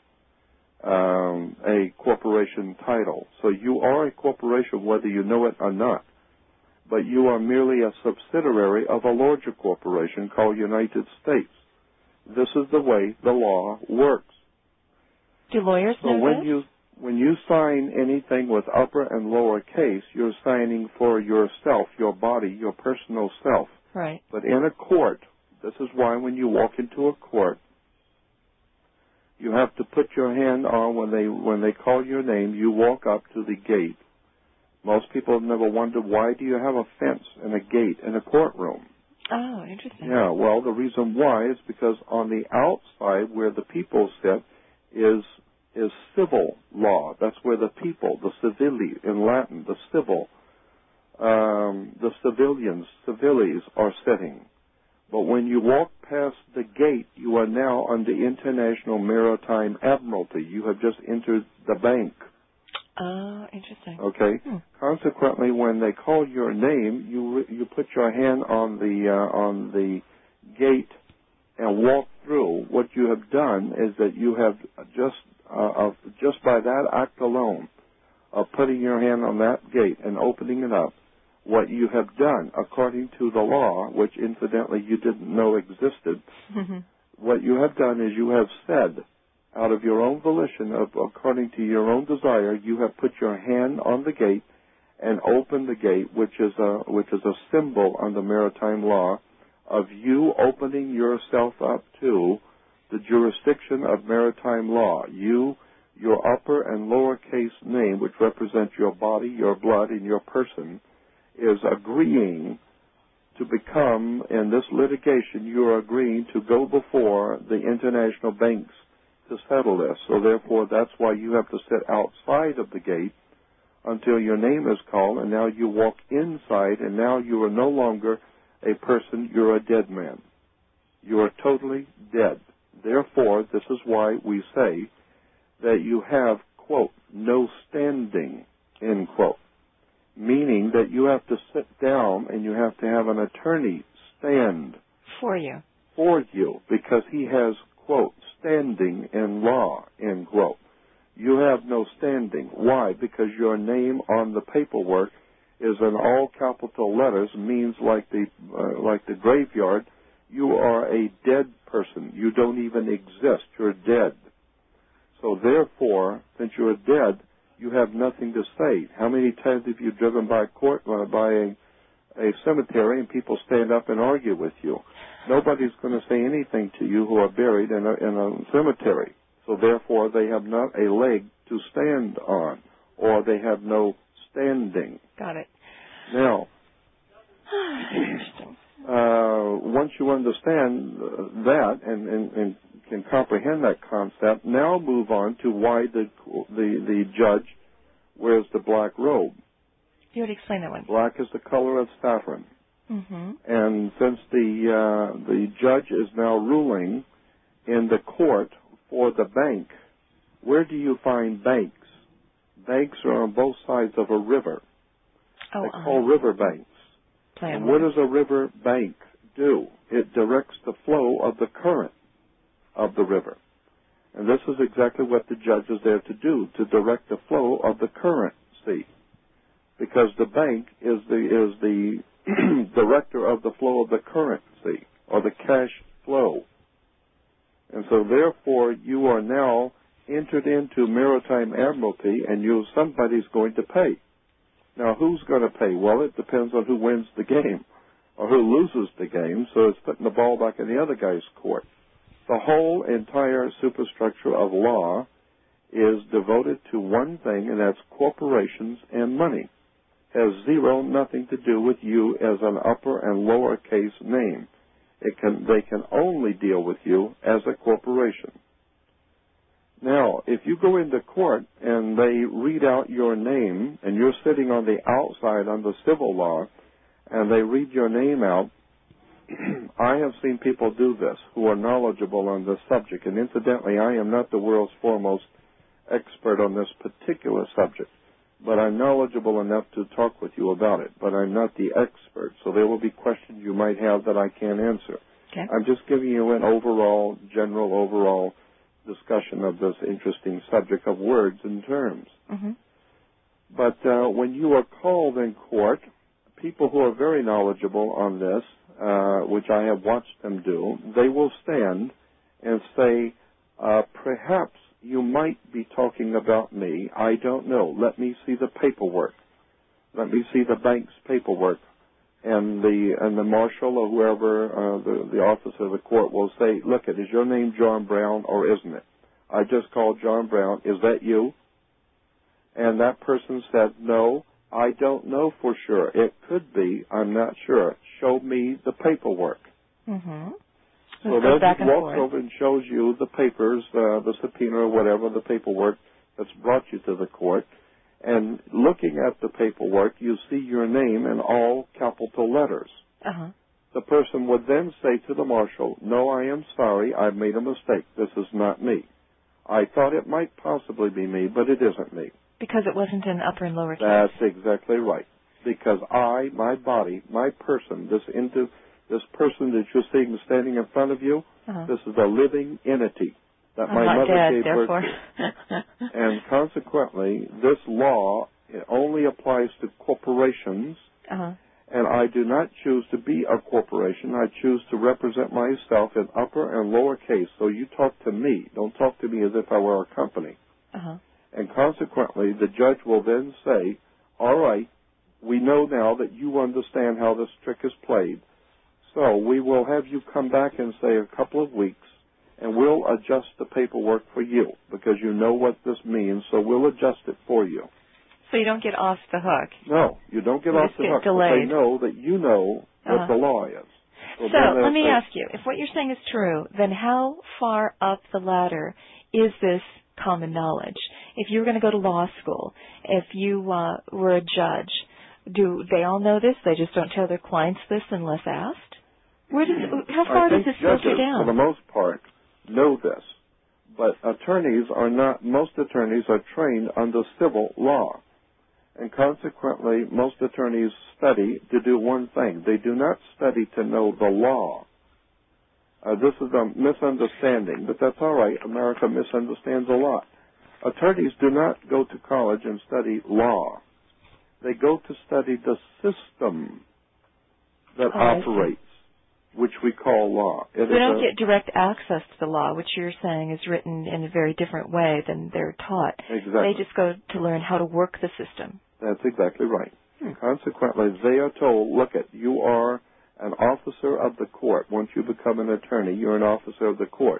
um, a corporation title. So you are a corporation whether you know it or not. But you are merely a subsidiary of a larger corporation called United States. This is the way the law works. Do lawyers So know when this? you when you sign anything with upper and lower case, you're signing for yourself, your body, your personal self. Right. But in a court, this is why when you walk into a court, you have to put your hand on when they when they call your name. You walk up to the gate. Most people have never wondered, why do you have a fence and a gate in a courtroom? Oh, interesting. Yeah, well, the reason why is because on the outside where the people sit is is civil law. That's where the people, the civili in Latin, the civil, um, the civilians, civiles are sitting. But when you walk past the gate, you are now under International Maritime Admiralty. You have just entered the bank. Oh, interesting. Okay. Hmm. Consequently, when they call your name, you you put your hand on the uh, on the gate and walk through. What you have done is that you have just uh, of just by that act alone of putting your hand on that gate and opening it up, what you have done according to the law, which incidentally you didn't know existed, what you have done is you have said, out of your own volition, of, according to your own desire, you have put your hand on the gate and opened the gate, which is a which is a symbol under maritime law of you opening yourself up to the jurisdiction of maritime law. You, your upper and lower case name, which represents your body, your blood, and your person, is agreeing to become, in this litigation, you are agreeing to go before the international banks to settle this. So therefore, that's why you have to sit outside of the gate until your name is called, and now you walk inside, and now you are no longer a person, you're a dead man. You are totally dead. Therefore, this is why we say that you have, quote, no standing, end quote, meaning that you have to sit down and you have to have an attorney stand For you. for you because he has, quote, standing in law, end quote. You have no standing. Why? Because your name on the paperwork is in all capital letters, means like the uh, like the graveyard, you are a dead person. You don't even exist. You're dead. So therefore, since you're dead, you have nothing to say. How many times have you driven by a court, uh, by a, a cemetery, and people stand up and argue with you? Nobody's going to say anything to you who are buried in a, in a cemetery. So therefore, they have not a leg to stand on, or they have no standing. Got it. Now, uh, once you understand that and, and, and can comprehend that concept, now move on to why the the, the judge wears the black robe. You already explained that one. Black is the color of saffron. Mm-hmm. And since the uh, the judge is now ruling in the court for the bank, where do you find banks? Banks are on both sides of a river. Oh, They're called river banks. Plan And what does a river bank do? It directs the flow of the current of the river. And this is exactly what the judge is there to do, to direct the flow of the currency. Because the bank is the is the director of the flow of the currency, or the cash flow. And so therefore you are now entered into maritime admiralty, and you somebody's going to pay. Now, who's going to pay? Well, it depends on who wins the game or who loses the game, so it's putting the ball back in the other guy's court. The whole entire superstructure of law is devoted to one thing, and that's corporations and money. Has zero, nothing to do with you as an upper and lower case name. It can, they can only deal with you as a corporation. Now, if you go into court and they read out your name and you're sitting on the outside under civil law, and they read your name out. I have seen people do this who are knowledgeable on this subject, and incidentally, I am not the world's foremost expert on this particular subject, but I'm knowledgeable enough to talk with you about it, but I'm not the expert, so there will be questions you might have that I can't answer. Okay. I'm just giving you an overall, general overall discussion of this interesting subject of words and terms. Mm-hmm. But uh, when you are called in court, people who are very knowledgeable on this, uh, which I have watched them do, they will stand and say, uh, perhaps you might be talking about me. I don't know. Let me see the paperwork. Let me see the bank's paperwork. And the and the marshal or whoever, uh, the, the officer of the court will say, look, it is your name John Brown or isn't it? I just called John Brown. Is that you? And that person said, no, I don't know for sure. It could be. I'm not sure. Show me the paperwork. Mm-hmm. So then he walks over and shows you the papers, uh, the subpoena or whatever, the paperwork that's brought you to the court. And looking at the paperwork, you see your name in all capital letters. Uh-huh. The person would then say to the marshal, no, I am sorry, I've made a mistake. This is not me. I thought it might possibly be me, but it isn't me. Because it wasn't in upper and lower case. That's exactly right. Because I, my body, my person, this into this person that you're seeing standing in front of you, uh-huh. this is a living entity that I'm my not mother dead, gave therefore. birth to. And consequently, this law it only applies to corporations, uh-huh. and I do not choose to be a corporation. I choose to represent myself in upper and lower case. So you talk to me. Don't talk to me as if I were a company. Uh-huh. And consequently, the judge will then say, all right, we know now that you understand how this trick is played. So we will have you come back in, say, a couple of weeks, and we'll adjust the paperwork for you because you know what this means, so we'll adjust it for you. So you don't get off the hook. No, you don't get you off just the get hook. Delayed. But they know that you know what uh-huh. the law is. So, so let me say, ask you, if what you're saying is true, then how far up the ladder is this common knowledge? If you were going to go to law school, if you uh, were a judge, do they all know this? They just don't tell their clients this unless asked? Where does, how far I does think this judges, filter down? for the most part, know this. But attorneys are not, most attorneys are trained under civil law. And consequently, most attorneys study to do one thing. They do not study to know the law. Uh, this is a misunderstanding, but that's all right. America misunderstands a lot. Attorneys do not go to college and study law. They go to study the system that oh, operates, which we call law. It they don't a, get direct access to the law, which you're saying is written in a very different way than they're taught. Exactly. They just go to learn how to work the system. That's exactly right. Hmm. Consequently, they are told, look, at you are an officer of the court. Once you become an attorney, you're an officer of the court.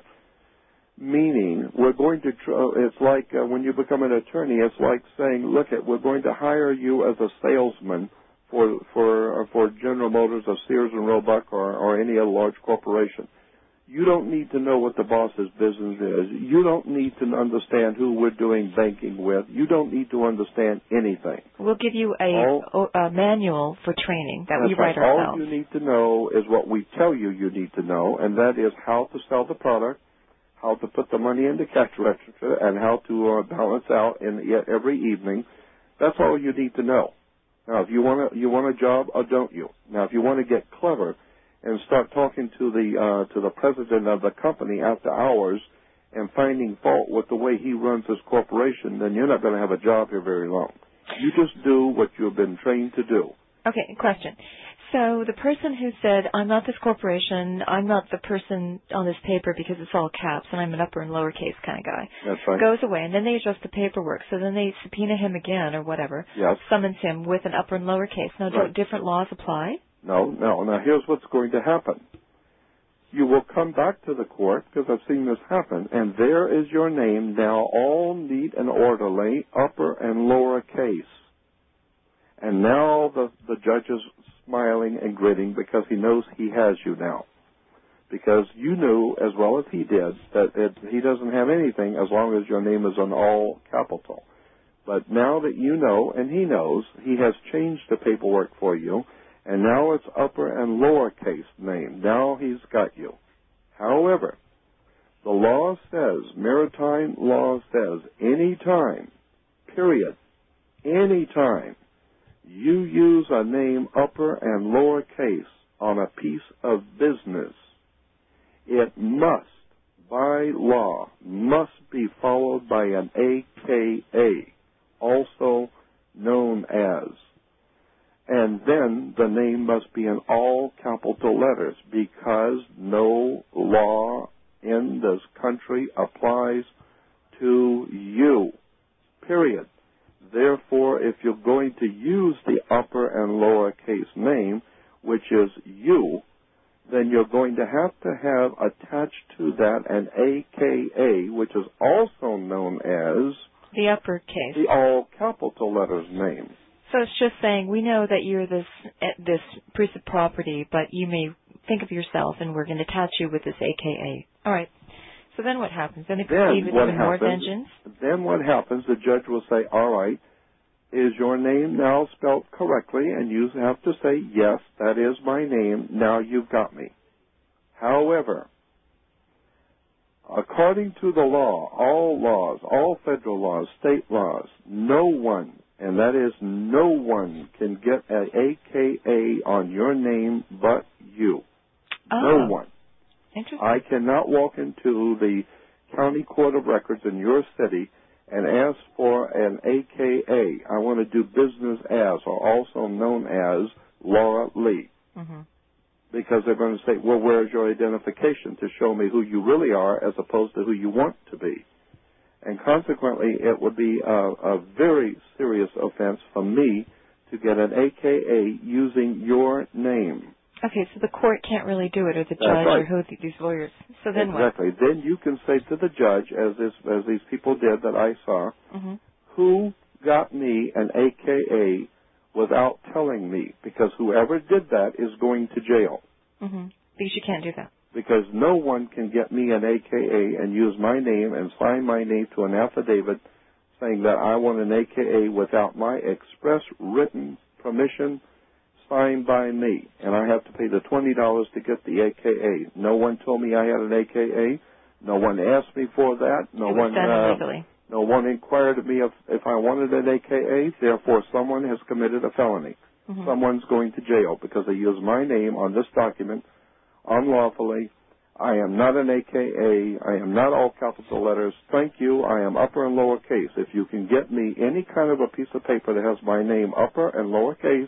Meaning, we're going to, tr- it's like uh, when you become an attorney, it's like saying, look, at we're going to hire you as a salesman for for uh, for General Motors or Sears and Roebuck or, or any other large corporation. You don't need to know what the boss's business is. You don't need to understand who we're doing banking with. You don't need to understand anything. We'll give you a, all, a manual for training that we write right. ourselves. All you need to know is what we tell you you need to know, and that is how to sell the product, how to put the money in the cash register, and how to uh, balance out in every evening. That's all you need to know. Now, if you want a, you want a job, or don't you? Now, if you want to get clever and start talking to the uh, to the president of the company after hours and finding fault with the way he runs his corporation, then you're not going to have a job here very long. You just do what you've been trained to do. Okay, question. So the person who said, I'm not this corporation, I'm not the person on this paper because it's all caps and I'm an upper and lower case kind of guy, That's right. goes away, and then they adjust the paperwork. So then they subpoena him again or whatever, yes. summons him with an upper and lower case. Now, right. don't different laws apply? No, no. Now, here's what's going to happen. You will come back to the court, because I've seen this happen, and there is your name now all neat and orderly, upper and lower case. And now the, the judge is smiling and grinning because he knows he has you now. Because you knew, as well as he did, that it, he doesn't have anything as long as your name is on all capital. But now that you know, and he knows, he has changed the paperwork for you, And now it's upper and lowercase name. Now he's got you. However, the law says, maritime law says, any time, period, any time you use a name upper and lowercase on a piece of business, it must, by law, must be followed by an A K A, also known as. And then the name must be in all capital letters, because no law in this country applies to you, period. Therefore, if you're going to use the upper and lowercase name, which is you, then you're going to have to have attached to that an A K A, which is also known as the uppercase, the all capital letters name. So it's just saying, we know that you're this this piece of property, but you may think of yourself, and we're going to attach you with this A K A. All right. So then what happens? Then they proceed with even more vengeance? Then what happens, the judge will say, all right, is your name now spelled correctly? And you have to say, yes, that is my name. Now you've got me. However, according to the law, all laws, all federal laws, state laws, no one, and that is no one, can get an A K A on your name but you. Oh. No one. Interesting. I cannot walk into the county court of records in your city and ask for an A K A. I want to do business as, or also known as, Laura Lee. Mm-hmm. Because they're going to say, well, where's your identification to show me who you really are as opposed to who you want to be? And consequently, it would be a, a very serious offense for me to get an A K A using your name. Okay, so the court can't really do it, or the judge, right. or who these lawyers. So then exactly. what? Exactly. Then you can say to the judge, as this, as these people did that I saw, mm-hmm. who got me an A K A without telling me? Because whoever did that is going to jail. Mm-hmm. Because you can't do that. Because no one can get me an A K A and use my name and sign my name to an affidavit saying that I want an A K A without my express written permission signed by me. And I have to pay the twenty dollars to get the A K A. No one told me I had an A K A. No one asked me for that. No it was one done uh, illegally. No one inquired of me if, if I wanted an A K A. Therefore, someone has committed a felony. Mm-hmm. Someone's going to jail because they used my name on this document unlawfully. I am not an A K A. I am not all capital letters. Thank you. I am upper and lowercase. If you can get me any kind of a piece of paper that has my name upper and lowercase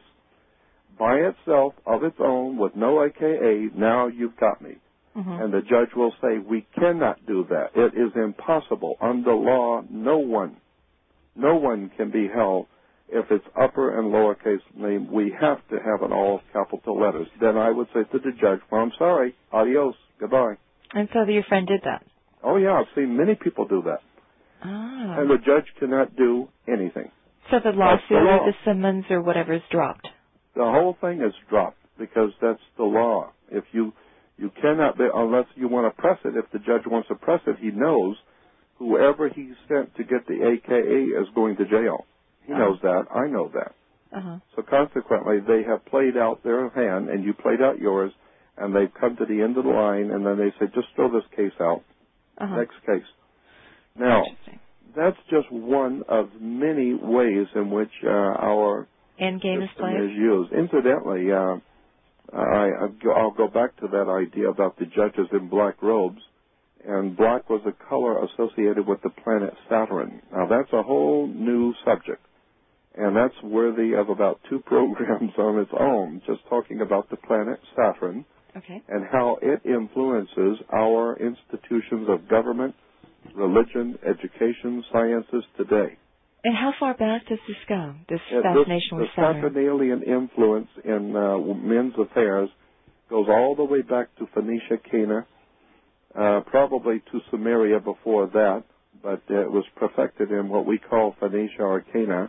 by itself, of its own, with no A K A, now you've got me. Mm-hmm. And the judge will say, we cannot do that. It is impossible. Under law, no one, no one can be held if it's upper and lowercase name. We have to have it all capital letters. Then I would say to the judge, well, I'm sorry. Adios. Goodbye. And so your friend did that? Oh, yeah. I've seen many people do that. Ah. And the judge cannot do anything. So the lawsuit the law. or the summons or whatever is dropped? The whole thing is dropped because that's the law. If you you cannot, unless you want to press it, if the judge wants to press it, he knows whoever he sent to get the A K A is going to jail. He uh-huh. knows that. I know that. Uh-huh. So consequently, they have played out their hand, and you played out yours, and they've come to the end of the line, and then they say, just throw this case out. Uh-huh. Next case. Now, that's just one of many ways in which uh, our end game is played. Is used. Incidentally, uh, I, I'll go back to that idea about the judges in black robes, and black was a color associated with the planet Saturn. Now, that's a whole new subject, and that's worthy of about two programs on its own, just talking about the planet Saturn okay. and how it influences our institutions of government, religion, education, sciences today. And how far back does this go, this Yeah, fascination this, with Saturn? The Saturnalian influence in uh, men's affairs goes all the way back to Phoenicia, Cana, uh, probably to Sumeria before that, but uh, it was perfected in what we call Phoenicia or Cana.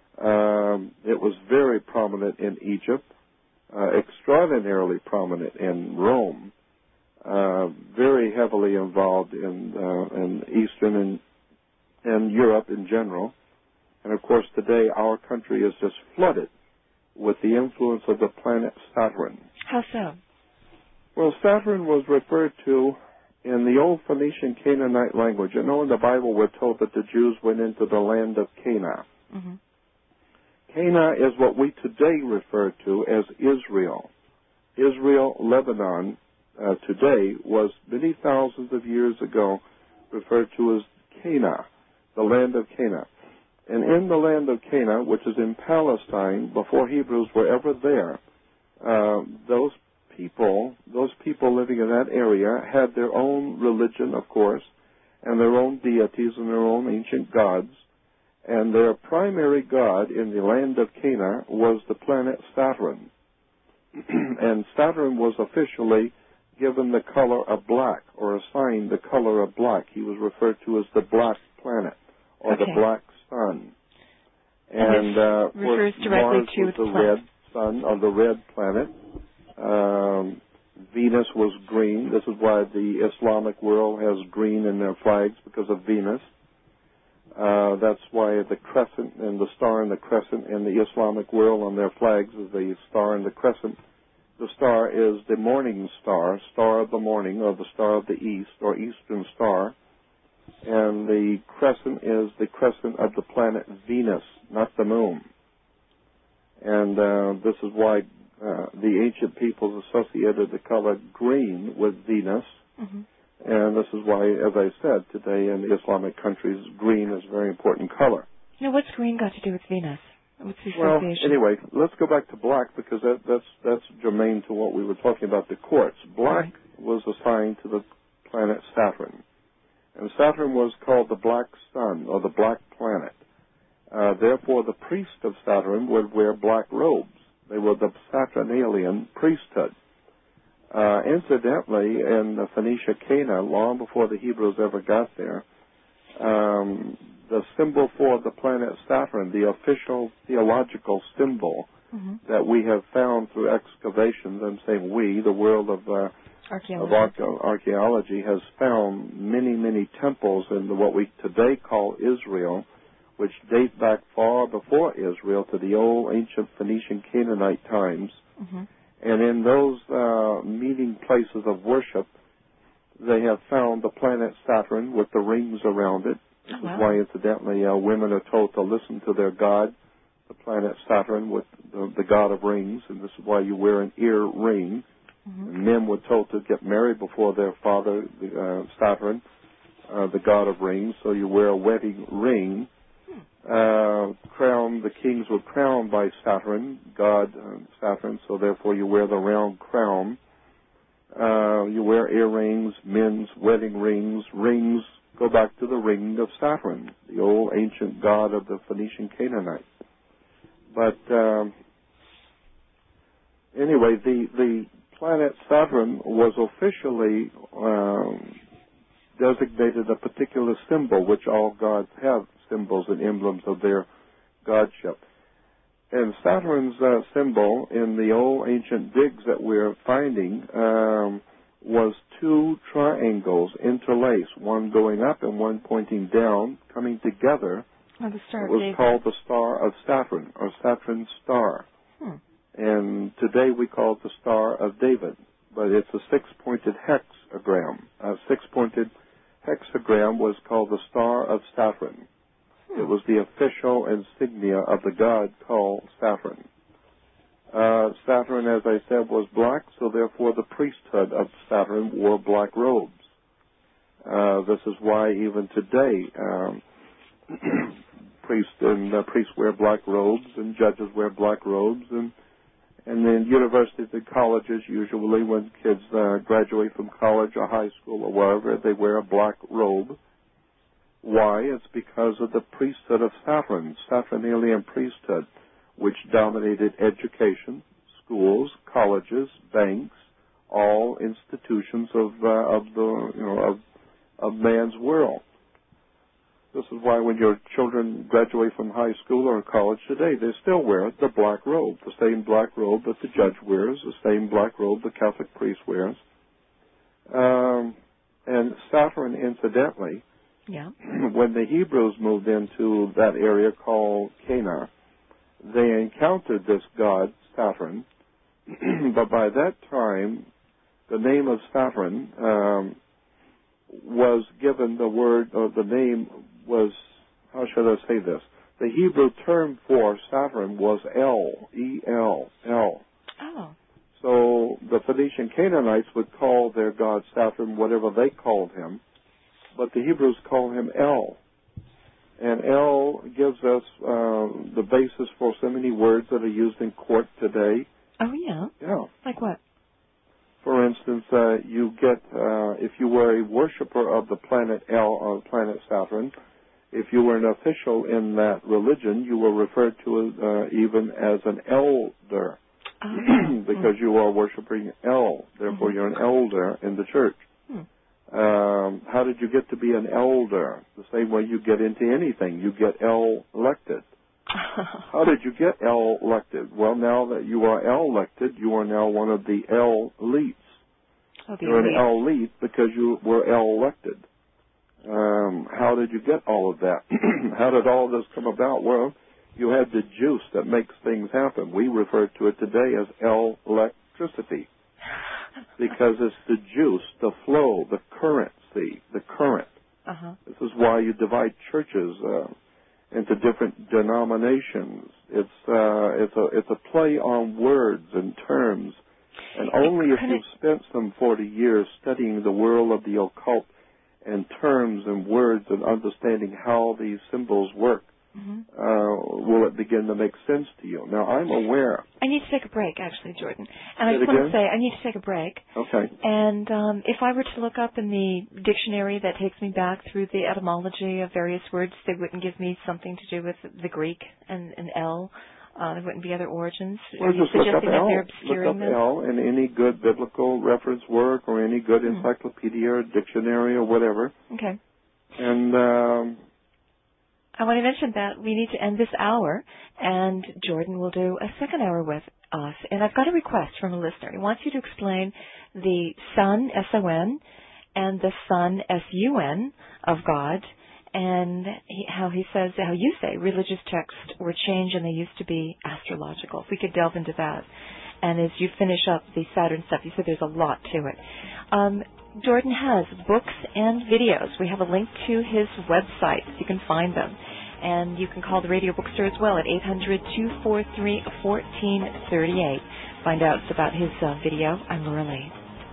Um, it was very prominent in Egypt, uh, extraordinarily prominent in Rome, uh, very heavily involved in, uh, in Eastern and, and Europe in general. And, of course, today our country is just flooded with the influence of the planet Saturn. How so? Well, Saturn was referred to in the old Phoenician Canaanite language. You know, in the Bible we're told that the Jews went into the land of Canaan. Mm-hmm. Canaan is what we today refer to as Israel. Israel, Lebanon, uh, today was many thousands of years ago referred to as Canaan, the land of Canaan. And in the land of Canaan, which is in Palestine, before Hebrews were ever there, uh, those people, those people living in that area had their own religion, of course, and their own deities and their own ancient gods. And their primary god in the land of Canaan was the planet Saturn. And Saturn was officially given the color of black, or assigned the color of black. He was referred to as the black planet, or okay. the black sun. And, and uh, refers directly Mars to was the, the planet. red sun, or the red planet. Um, Venus was green. This is why the Islamic world has green in their flags, because of Venus. Uh, that's why the crescent and the star and the crescent in the Islamic world on their flags is the star and the crescent. The star is the morning star, star of the morning, or the star of the east, or eastern star. And the crescent is the crescent of the planet Venus, not the moon. And uh, this is why uh, the ancient peoples associated the color green with Venus. Mm-hmm. And this is why, as I said, today in the Islamic countries, green is a very important color. Now, what's green got to do with Venus? What's the Well, association? anyway, let's go back to black, because that, that's that's germane to what we were talking about, the quartz. Black right. was assigned to the planet Saturn. And Saturn was called the black sun, or the black planet. Uh, therefore, the priest of Saturn would wear black robes. They were the Saturnalian priesthood. Uh, incidentally, in Phoenicia, Canaan, long before the Hebrews ever got there, um, the symbol for the planet Saturn, the official theological symbol mm-hmm. that we have found through excavations, I'm saying we, the world of, uh, archaeology. of arche- archaeology, has found many, many temples in what we today call Israel, which date back far before Israel to the old ancient Phoenician Canaanite times. Mm-hmm. And in those uh, meeting places of worship, they have found the planet Saturn with the rings around it. This oh, wow. is why, incidentally, uh, women are told to listen to their god, the planet Saturn, with the, the god of rings, and this is why you wear an ear ring. Mm-hmm. And men were told to get married before their father, the, uh, Saturn, uh, the god of rings, so you wear a wedding ring. Uh, crown, the kings were crowned by Saturn, God uh, Saturn, so therefore you wear the round crown. Uh, you wear earrings, men's wedding rings. Rings go back to the ring of Saturn, the old ancient god of the Phoenician Canaanite. But um, anyway, the, the planet Saturn was officially um, designated a particular symbol, which all gods have symbols and emblems of their godship. And Saturn's uh, symbol in the old ancient digs that we're finding um, was two triangles interlaced, one going up and one pointing down, coming together. Oh, the Star it of was David. called the Star of Saturn, or Saturn's star. Hmm. And today we call it the Star of David, but it's a six-pointed hexagram. A six-pointed hexagram was called the Star of Saturn. It was the official insignia of the god called Saturn. Uh, Saturn, as I said, was black, so therefore the priesthood of Saturn wore black robes. Uh, this is why even today um, priests and uh, priests wear black robes, and judges wear black robes, and and then universities and colleges, usually when kids uh, graduate from college or high school or wherever, they wear a black robe. Why? It's because of the priesthood of Saturn, Saturnalian priesthood, which dominated education, schools, colleges, banks, all institutions of uh, of the you know of of man's world. This is why when your children graduate from high school or college today, they still wear the black robe, the same black robe that the judge wears, the same black robe the Catholic priest wears. Um, and Saturn, incidentally, yeah. when the Hebrews moved into that area called Canaan, they encountered this god, Saturn, but by that time, the name of Saturn um, was given the word, or the name was, how should I say this? The Hebrew term for Saturn was El, E L, El. Oh. So the Phoenician Canaanites would call their god Saturn whatever they called him, but the Hebrews call him El. And El gives us uh, the basis for so many words that are used in court today. Oh, yeah? Yeah. Like what? For instance, uh, you get, uh, if you were a worshiper of the planet El, or planet Saturn, if you were an official in that religion, you were referred to uh, even as an elder, oh. because mm-hmm. you are worshiping El. Therefore, mm-hmm. you're an elder in the church. Hmm. Um, how did you get to be an elder? The same way you get into anything. You get El elected. How did you get El elected? Well, now that you are El elected, you are now one of the El elites. Oh, You're elite. an El elite because you were El elected. Um, how did you get all of that? How did all of this come about? Well, you had the juice that makes things happen. We refer to it today as El electricity because it's the juice, the flow, the currency, the current. Uh-huh. This is why you divide churches uh, into different denominations. It's uh, it's a it's a play on words and terms, and only if you've spent some forty years studying the world of the occult and terms and words and understanding how these symbols work, mm-hmm. uh, will it begin to make sense to you. Now, I'm aware. I need to take a break, actually, Jordan. And I Say just want to say, I need to take a break. Okay. And um, if I were to look up in the dictionary that takes me back through the etymology of various words, they wouldn't give me something to do with the Greek and, and El. Uh, there wouldn't be other origins. Well, Are you just look up suggesting that El. they're obscuring Look up them? El in any good biblical reference work or any good mm-hmm. encyclopedia or dictionary or whatever. Okay. And um, I want to mention that we need to end this hour, and Jordan will do a second hour with us. And I've got a request from a listener. He wants you to explain the Son, S O N, and the Sun, S U N, of God, and he, how he says, how you say, religious texts were changed and they used to be astrological. If we could delve into that. And as you finish up the Saturn stuff, you said there's a lot to it. Um, Jordan has books and videos. We have a link to his website. You can find them. And you can call the Radio Bookstore as well at eight hundred, two four three, one four three eight. Find out about his uh, video. I'm Laura Lee.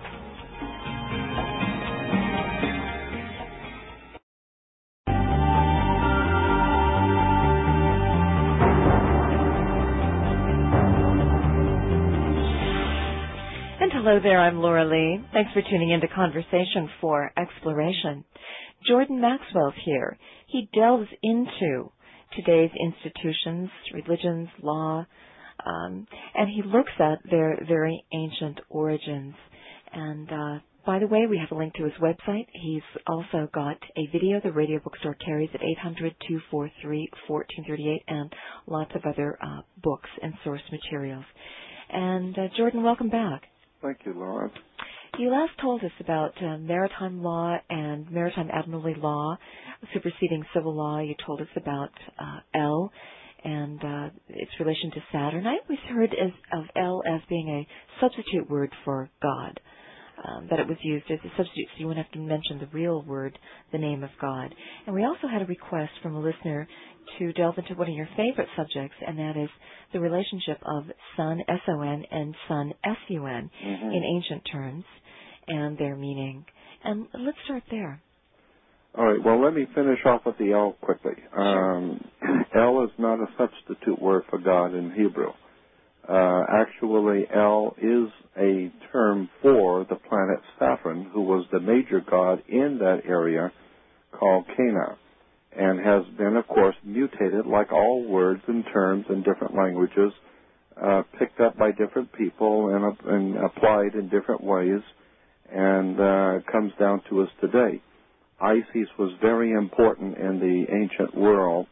And hello there, I'm Laura Lee. Thanks for tuning in to Conversation for Exploration. Jordan Maxwell's here. He delves into today's institutions, religions, law, um, and he looks at their very ancient origins. And uh, by the way, we have a link to his website. He's also got a video the Radio Bookstore carries at eight hundred, two four three, one four three eight, and lots of other uh, books and source materials. And uh, Jordan, welcome back. Thank you, Laura. You last told us about uh, maritime law and maritime admiralty law superseding civil law. You told us about uh, El and uh, its relation to Saturn. I always heard as, of El as being a substitute word for God, um, that it was used as a substitute, so you wouldn't have to mention the real word, the name of God. And we also had a request from a listener to delve into one of your favorite subjects, and that is the relationship of Sun, S O N, and Sun, S U N, mm-hmm. in ancient terms, and their meaning. And let's start there. All right, well, let me finish off with the El quickly. Um, El is not a substitute word for God in Hebrew. Uh, actually, El is a term for the planet Saturn, who was the major god in that area called Cana, and has been, of course, mutated like all words and terms in different languages, uh, picked up by different people and, uh, and applied in different ways, and uh, comes down to us today. Isis was very important in the ancient world,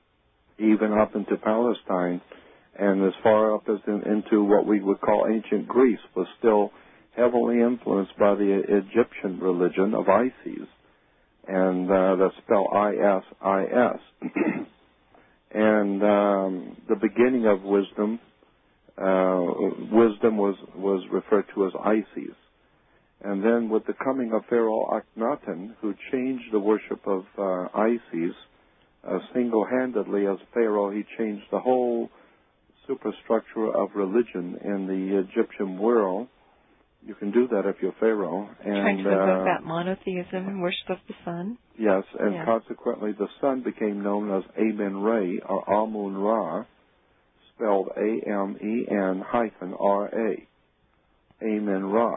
even up into Palestine, and as far up as in, into what we would call ancient Greece, was still heavily influenced by the Egyptian religion of Isis, and uh, that's spelled I S I S. And um, the beginning of wisdom, uh, wisdom was, was referred to as Isis. And then with the coming of Pharaoh Akhenaten, who changed the worship of uh, Isis uh, single-handedly as Pharaoh, he changed the whole superstructure of religion in the Egyptian world. You can do that if you're Pharaoh. And, Trying to invoke uh, that monotheism and worship of the sun. Yes, and yeah. consequently the sun became known as Amen-Re, or Amun-Ra, spelled A M E N hyphen R A. Amen-Ra.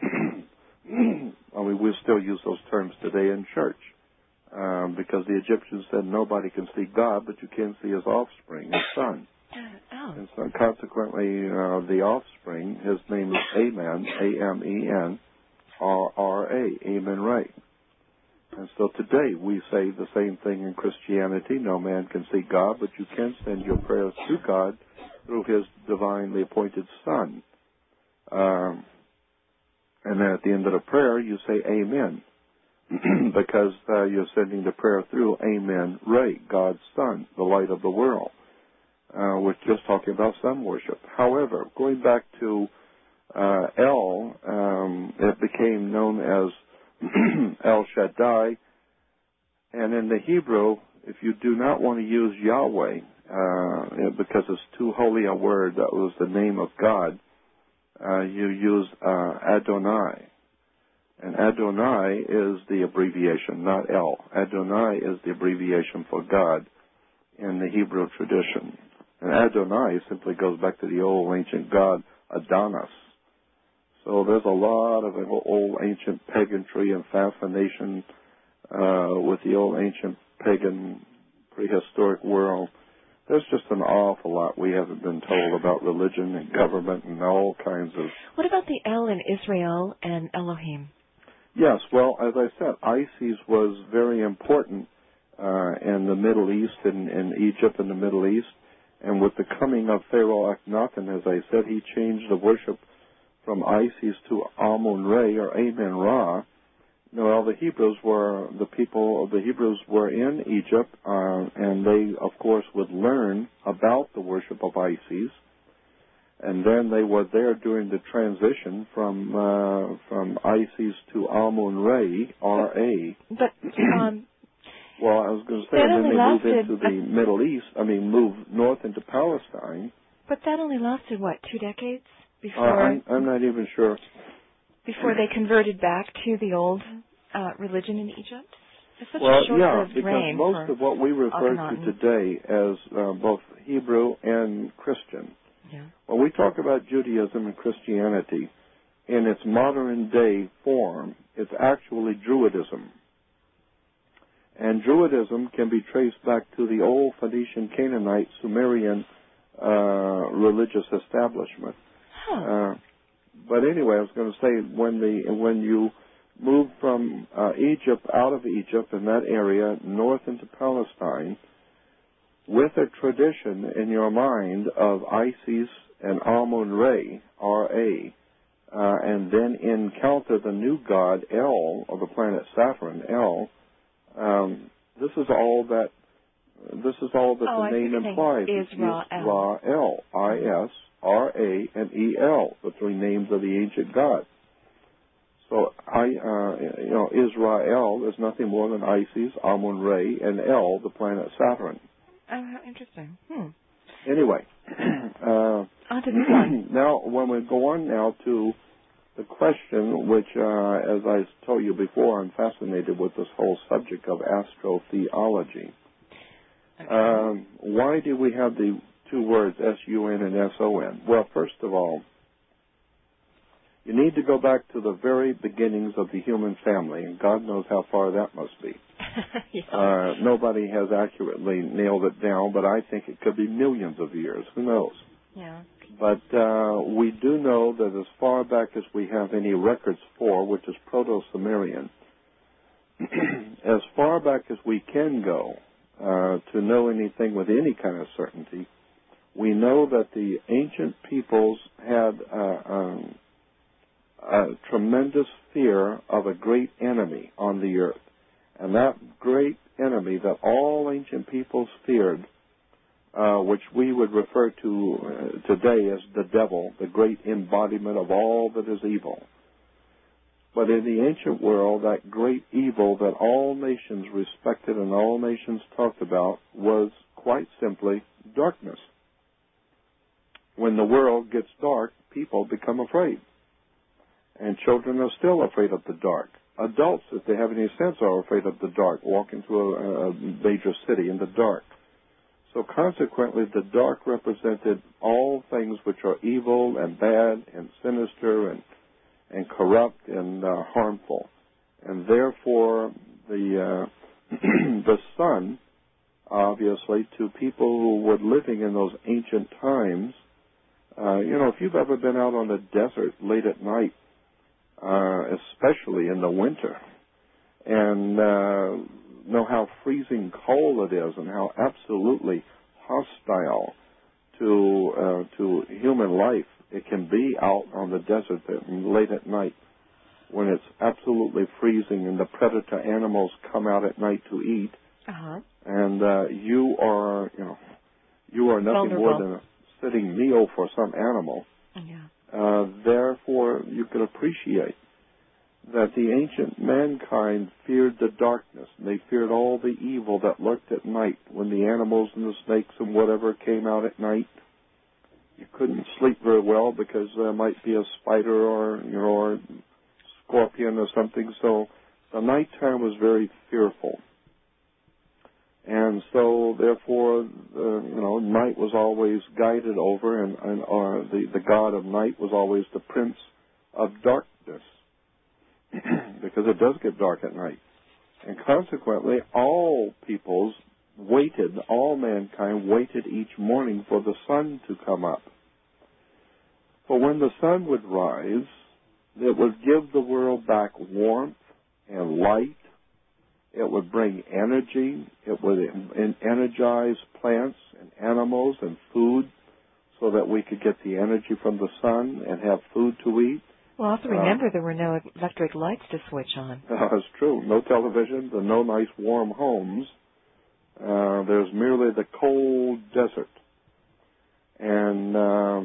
I mean, we still use those terms today in church um, because the Egyptians said nobody can see God, but you can see his offspring, his son. Oh. And so consequently, uh, the offspring, his name is Amen, A M E N R R A, Amen-Re. And so today we say the same thing in Christianity. No man can see God, but you can send your prayers to God through his divinely appointed Son. Um, and then at the end of the prayer, you say Amen, because uh, you're sending the prayer through Amen-Re, God's Son, the light of the world. Uh, we're just talking about sun worship. However, going back to uh, El, um, it became known as El Shaddai. And in the Hebrew, if you do not want to use Yahweh, uh, because it's too holy a word, that was the name of God, uh, you use uh, Adonai. And Adonai is the abbreviation, not El. Adonai is the abbreviation for God in the Hebrew tradition. And Adonai simply goes back to the old ancient god Adonis. So there's a lot of old ancient paganry and fascination uh, with the old ancient pagan prehistoric world. There's just an awful lot we haven't been told about religion and government and all kinds of... What about the El in Israel and Elohim? Yes, well, as I said, Isis was very important uh, in the Middle East, in, in Egypt and the Middle East. And with the coming of Pharaoh Akhenaten, as I said, he changed the worship from Isis to Amun-Re, or Amen-Ra. Now, the Hebrews were, the people of the Hebrews were in Egypt, uh, and they, of course, would learn about the worship of Isis. And then they were there during the transition from uh, from Isis to Amun-Re, R A. But, um... Well, I was going to say, that and then only they moved into the a, Middle East, I mean, moved north into Palestine. But that only lasted, what, two decades? Before uh, I'm, I'm not even sure. Before they converted back to the old uh, religion in Egypt? It's such well, a short yeah, lived because reign most of what we refer Akhenaten. to today as uh, both Hebrew and Christian, yeah. when we talk about Judaism and Christianity in its modern day form, it's actually Druidism. And Druidism can be traced back to the old Phoenician, Canaanite, Sumerian uh, religious establishment. Huh. Uh, but anyway, I was going to say, when the when you move from uh, Egypt, out of Egypt in that area, north into Palestine, with a tradition in your mind of Isis and Amun-Re, R A, uh, and then encounter the new god, El, of the planet Saturn, El, Um, this is all that this is all that oh, the I name implies. Israel. I S R A and E L, the three names of the ancient God. So I, uh, you know, Israel is nothing more than Isis, Amun-Re, and El, the planet Saturn. Oh, how interesting. Hmm. Anyway, uh, on to this one. Now, when we go on now to the question, which, uh, as I told you before, I'm fascinated with this whole subject of astrotheology. Okay. Um, why do we have the two words S U N and S O N? Well, first of all, you need to go back to the very beginnings of the human family, and God knows how far that must be. yeah. uh, nobody has accurately nailed it down, but I think it could be millions of years. Who knows? Yeah. But uh, we do know that as far back as we have any records for, which is Proto-Sumerian, as far back as we can go uh, to know anything with any kind of certainty, we know that the ancient peoples had uh, um, a tremendous fear of a great enemy on the earth. And that great enemy that all ancient peoples feared uh, which we would refer to uh, today as the devil, the great embodiment of all that is evil. But in the ancient world, that great evil that all nations respected and all nations talked about was quite simply darkness. When the world gets dark, people become afraid. And children are still afraid of the dark. Adults, if they have any sense, are afraid of the dark, walk into a, a major city in the dark. So consequently, the dark represented all things which are evil and bad and sinister and and corrupt and uh, harmful. And therefore, the uh, the sun, obviously, to people who were living in those ancient times, uh, you know, if you've ever been out on the desert late at night, uh, especially in the winter, and uh, know how freezing cold it is and how absolutely hostile to uh, to human life it can be out on the desert late at night when it's absolutely freezing and the predator animals come out at night to eat, uh-huh. and uh, you are, you know, you are nothing Vulnerable. more than a sitting meal for some animal. Yeah. Uh, therefore, you can appreciate that the ancient mankind feared the darkness, and they feared all the evil that lurked at night when the animals and the snakes and whatever came out at night. You couldn't sleep very well because there might be a spider or, you know, or scorpion or something. So the nighttime was very fearful. And so, therefore, uh, you know, night was always guided over, and, and uh, the, the god of night was always the prince of darkness, because it does get dark at night. And consequently, all peoples waited, all mankind waited each morning for the sun to come up. For when the sun would rise, it would give the world back warmth and light. It would bring energy. It would energize plants and animals and food so that we could get the energy from the sun and have food to eat. Well, also remember uh, there were no electric lights to switch on. That's true. No television and no nice warm homes. Uh, there's merely the cold desert. And uh,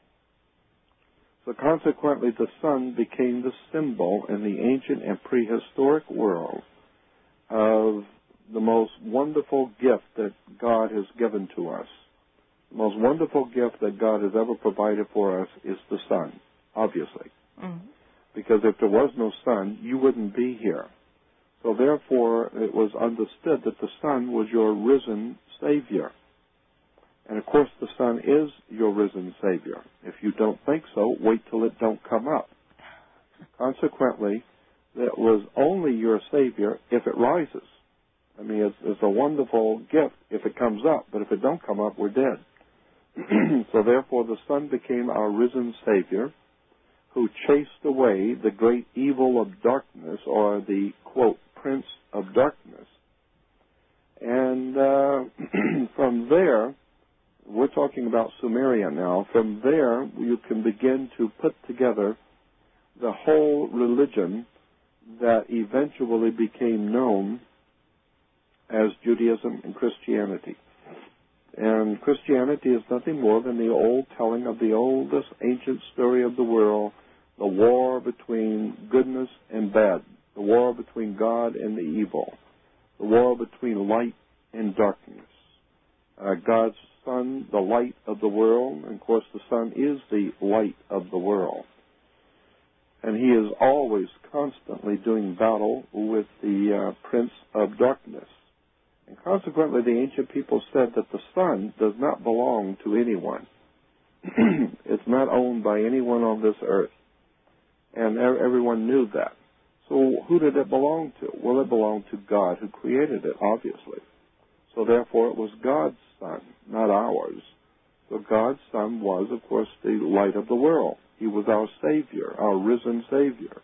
so consequently the sun became the symbol in the ancient and prehistoric world of the most wonderful gift that God has given to us. The most wonderful gift that God has ever provided for us is the sun, obviously. Mm-hmm. Because if there was no sun, you wouldn't be here. So therefore, it was understood that the sun was your risen Savior. And of course, the sun is your risen Savior. If you don't think so, wait till it don't come up. Consequently, it was only your Savior if it rises. I mean, it's, it's a wonderful gift if it comes up, but if it don't come up, we're dead. So therefore, the sun became our risen Savior, who chased away the great evil of darkness, or the, quote, prince of darkness. And uh, from there, we're talking about Sumeria now, from there you can begin to put together the whole religion that eventually became known as Judaism and Christianity. And Christianity is nothing more than the old telling of the oldest ancient story of the world, the war between goodness and bad, the war between God and the evil, the war between light and darkness. Uh, God's Son, the light of the world, and of course the Son is the light of the world. And he is always constantly doing battle with the uh, prince of darkness. And consequently, the ancient people said that the sun does not belong to anyone. It's not owned by anyone on this earth. And everyone knew that. So who did it belong to? Well, it belonged to God, who created it, obviously. So therefore, it was God's Son, not ours. So God's Son was, of course, the light of the world. He was our Savior, our risen Savior.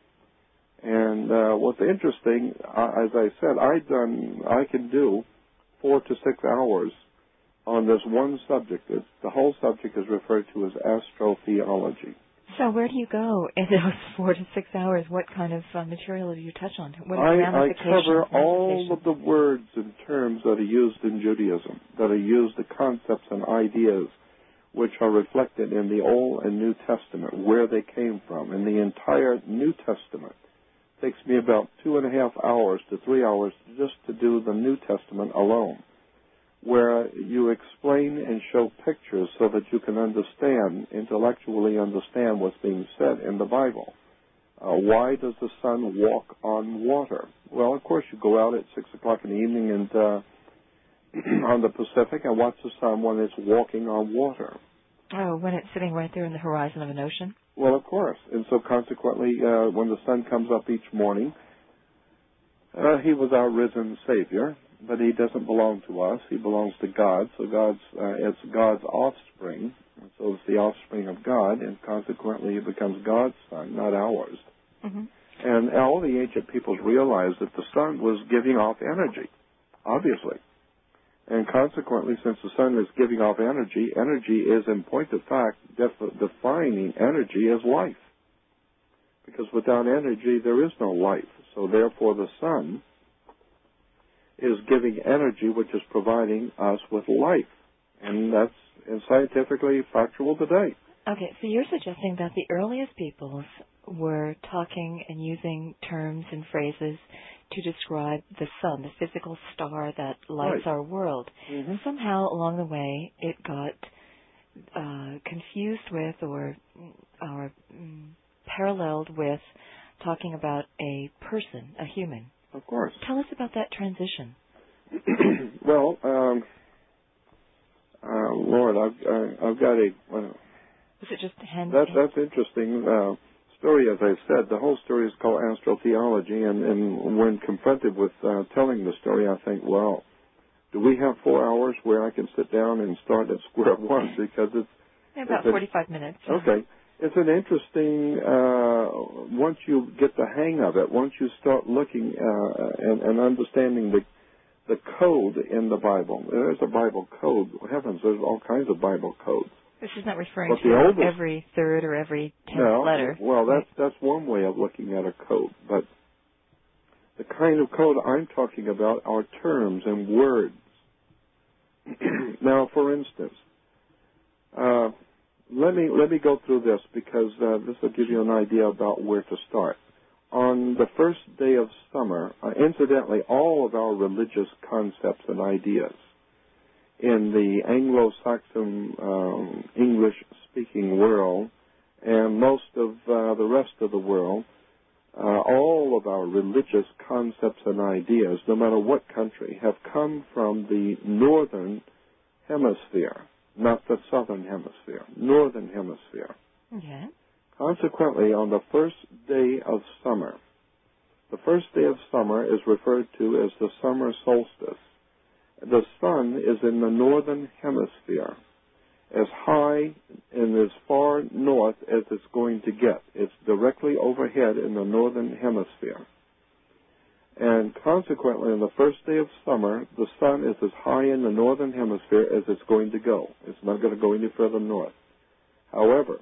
And uh, what's interesting, uh, as I said, I done, I can do four to six hours on this one subject. It's, the whole subject is referred to as astrotheology. So where do you go in those four to six hours? What kind of uh, material do you touch on? What I, I ramifications? cover all of the words and terms that are used in Judaism, that are used, the concepts and ideas which are reflected in the Old and New Testament, where they came from. And the entire New Testament takes me about two and a half hours to three hours just to do the New Testament alone, where you explain and show pictures so that you can understand, intellectually understand what's being said in the Bible. Uh, why does the sun walk on water? Well, of course, you go out at six o'clock in the evening and uh, on the Pacific and watch the sun when it's walking on water. Oh, when it's sitting right there in the horizon of an ocean? Well, of course. And so consequently, uh, when the sun comes up each morning, uh, he was our risen Savior, but he doesn't belong to us. He belongs to God. So God's uh, it's God's offspring. And so it's the offspring of God, and consequently it becomes God's son, not ours. Mm-hmm. And all the ancient peoples realized that the sun was giving off energy, obviously. And consequently, since the sun is giving off energy, energy is, in point of fact, def- defining energy as life. Because without energy, there is no life. So therefore, the sun is giving energy, which is providing us with life. And that's and scientifically factual today. Okay, so you're suggesting that the earliest peoples were talking and using terms and phrases to describe the sun, the physical star that lights Right. our world. Mm-hmm. Somehow along the way it got uh, confused with or, or mm, paralleled with talking about a person, a human. Of course. Tell us about that transition. Well, um, uh, Lord, I've, uh, I've got a... Uh, Was it just hand? that, that's interesting. Uh, story, as I said, the whole story is called astrotheology, and, and when confronted with uh, telling the story, I think, well, do we have four hours where I can sit down and start at square one? Because it's... About it's forty-five an, minutes. Okay. It's an interesting, uh, once you get the hang of it, once you start looking uh, and, and understanding the the code in the Bible. There's a Bible code. Heavens, there's all kinds of Bible codes. This is not referring But the to oldest- every third or every tenth No, letter. well, that's that's one way of looking at a code. But the kind of code I'm talking about are terms and words. Now, for instance, uh, let me let me go through this because uh, this will give you an idea about where to start. On the first day of summer, uh, incidentally, all of our religious concepts and ideas in the Anglo-Saxon um, English-speaking world and most of uh, the rest of the world, uh, all of our religious concepts and ideas, no matter what country, have come from the northern hemisphere, not the southern hemisphere, northern hemisphere. Okay. Consequently, on the first day of summer, the first day of summer is referred to as the summer solstice. The sun is in the northern hemisphere, as high and as far north as it's going to get. It's directly overhead in the northern hemisphere. And consequently, on the first day of summer, the sun is as high in the northern hemisphere as it's going to go. It's not going to go any further north. However,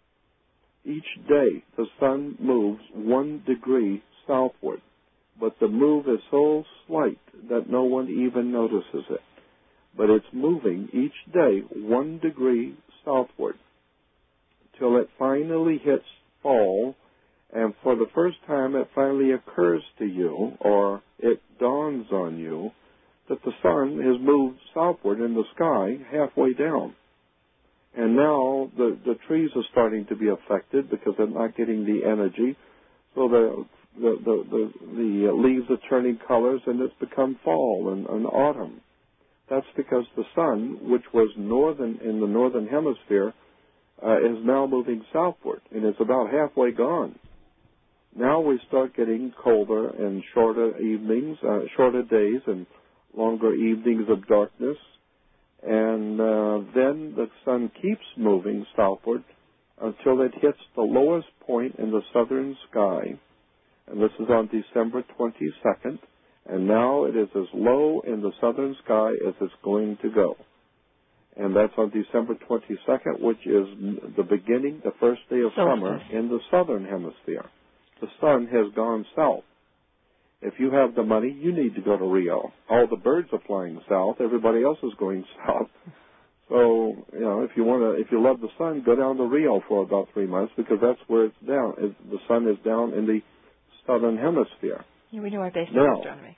each day the sun moves one degree southward, but the move is so slight that no one even notices it. But it's moving each day one degree southward till it finally hits fall, and for the first time it finally occurs to you, or it dawns on you, that the sun has moved southward in the sky halfway down. And now the, the trees are starting to be affected because they're not getting the energy. So the the, the, the, the leaves are turning colors, and it's become fall and, and autumn. That's because the sun, which was northern in the northern hemisphere, uh, is now moving southward, and it's about halfway gone. Now we start getting colder and shorter evenings, uh, shorter days, and longer evenings of darkness. And uh, then the sun keeps moving southward until it hits the lowest point in the southern sky. And this is on December twenty-second. And now it is as low in the southern sky as it's going to go. And that's on December twenty-second, which is the beginning, the first day of Solstice. summer in the southern hemisphere. The sun has gone south. If you have the money, you need to go to Rio. All the birds are flying south. Everybody else is going south. So, you know, if you want to, if you love the sun, go down to Rio for about three months because that's where it's down. It's, the sun is down in the southern hemisphere. Yeah, we know our basic now, astronomy.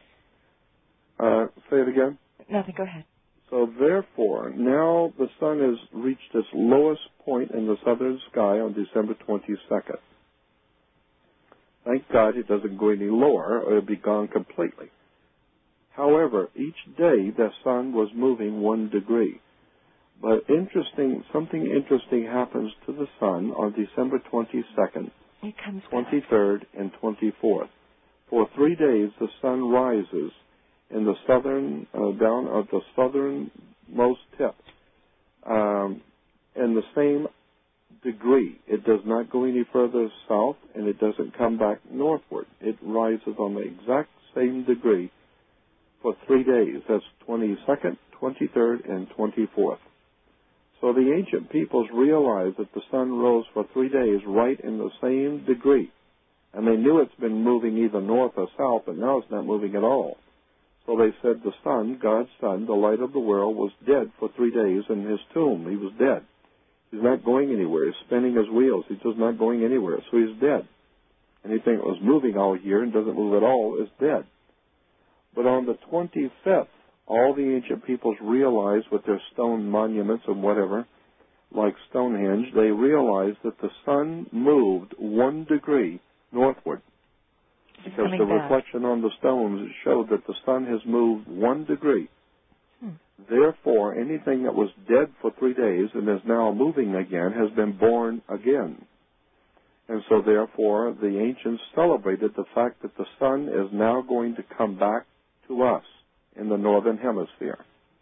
Uh, say it again. Nothing. Go ahead. So therefore, now the sun has reached its lowest point in the southern sky on December twenty-second. Thank God it doesn't go any lower or it'll be gone completely. However, each day the sun was moving one degree. But interesting, something interesting happens to the sun on December twenty-second, It comes twenty-third, back. and twenty-fourth. For three days the sun rises in the southern, uh, down at the southernmost tip, um, in the same degree. It does not go any further south, and it doesn't come back northward. It rises on the exact same degree for three days. That's twenty-second, twenty-third, and twenty-fourth. So the ancient peoples realized that the sun rose for three days right in the same degree. And they knew it's been moving either north or south, but now it's not moving at all. So they said the sun, God's son, the light of the world, was dead for three days in his tomb. He was dead. He's not going anywhere. He's spinning his wheels. He's just not going anywhere. So he's dead. Anything that was moving all year and doesn't move at all is dead. But on the twenty-fifth, all the ancient peoples realized with their stone monuments and whatever, like Stonehenge, they realized that the sun moved one degree northward. Because the back. reflection on the stones showed that the sun has moved one degree. Hmm. Therefore, anything that was dead for three days and is now moving again has been born again. And so therefore, the ancients celebrated the fact that the sun is now going to come back to us in the northern hemisphere.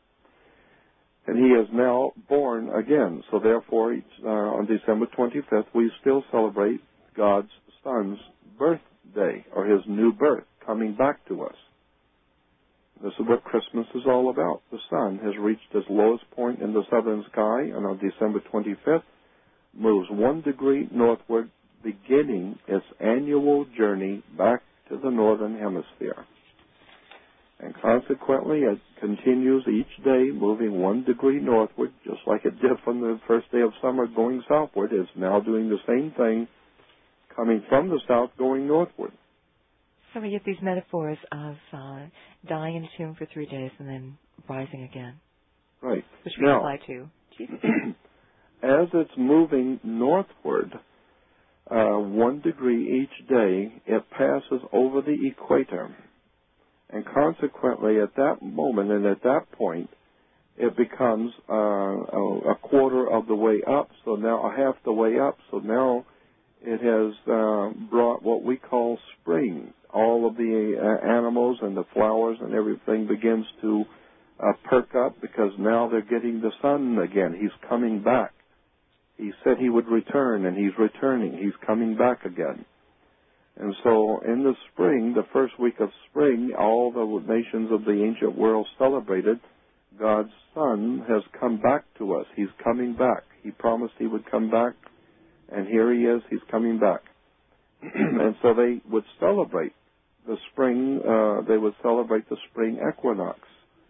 And he is now born again. So therefore, each, uh, on December twenty-fifth, we still celebrate God's son's birthday, or his new birth, coming back to us. This is what Christmas is all about. The sun has reached its lowest point in the southern sky, and on December twenty-fifth, moves one degree northward, beginning its annual journey back to the northern hemisphere. And consequently, it continues each day moving one degree northward, just like it did from the first day of summer going southward. It's now doing the same thing, coming from the south, going northward. So we get these metaphors of uh, dying in a tomb for three days and then rising again. Right. Which we now, apply to Jesus. As it's moving northward, uh, one degree each day, it passes over the equator. And consequently, at that moment and at that point, it becomes uh, a, a quarter of the way up, so now a half the way up. So now it has uh, brought what we call spring. All of the uh, animals and the flowers and everything begins to uh, perk up because now they're getting the sun again. He's coming back. He said he would return, and he's returning. He's coming back again. And so in the spring, the first week of spring, all the nations of the ancient world celebrated God's Son has come back to us. He's coming back. He promised he would come back, and here he is. He's coming back. And so they would celebrate the spring, uh, they would celebrate the spring equinox.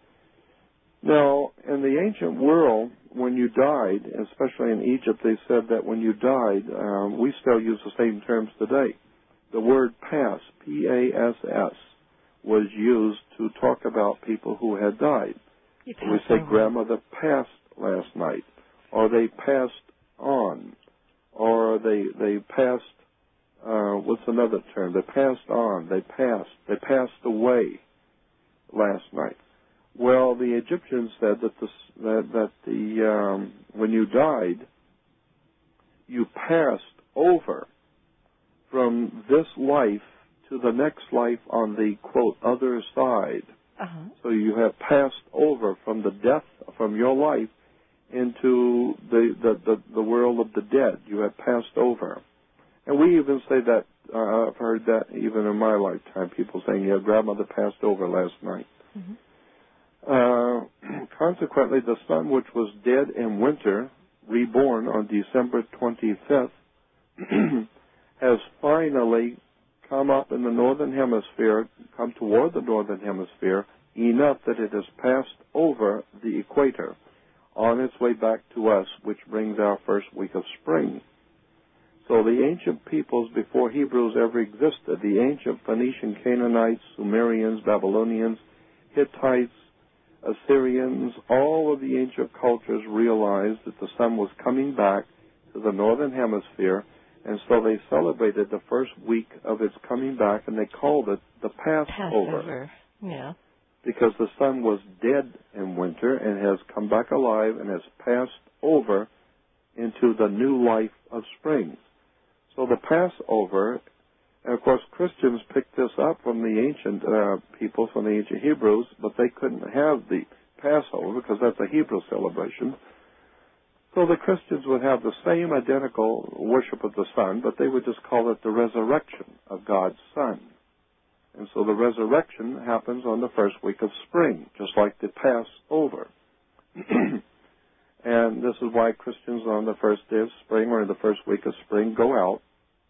Now, in the ancient world, when you died, especially in Egypt, they said that when you died, um, we still use the same terms today. The word pass, P A S S, was used to talk about people who had died. We say grandmother passed last night, or they passed on, or they they passed, uh, what's another term? They passed on, they passed, they passed away last night. Well, the Egyptians said that the, that, that the um, when you died, you passed over from this life to the next life on the, quote, other side. Uh-huh. So you have passed over from the death, from your life, into the, the, the, the world of the dead. You have passed over. And we even say that, uh, I've heard that even in my lifetime, people saying, yeah, grandmother passed over last night. Mm-hmm. Uh, consequently, the sun, which was dead in winter, reborn on December twenty-fifth, has finally come up in the northern hemisphere, come toward the northern hemisphere, enough that it has passed over the equator on its way back to us, which brings our first week of spring. So the ancient peoples before Hebrews ever existed, the ancient Phoenician, Canaanites, Sumerians, Babylonians, Hittites, Assyrians, all of the ancient cultures realized that the sun was coming back to the northern hemisphere, and so they celebrated the first week of its coming back, and they called it the Passover. Passover, yeah. Because the sun was dead in winter and has come back alive and has passed over into the new life of spring. So the Passover, and of course Christians picked this up from the ancient uh, people, from the ancient Hebrews, but they couldn't have the Passover because that's a Hebrew celebration. So the Christians would have the same identical worship of the sun, but they would just call it the resurrection of God's Son. And so the resurrection happens on the first week of spring, just like the Passover. And this is why Christians on the first day of spring or in the first week of spring go out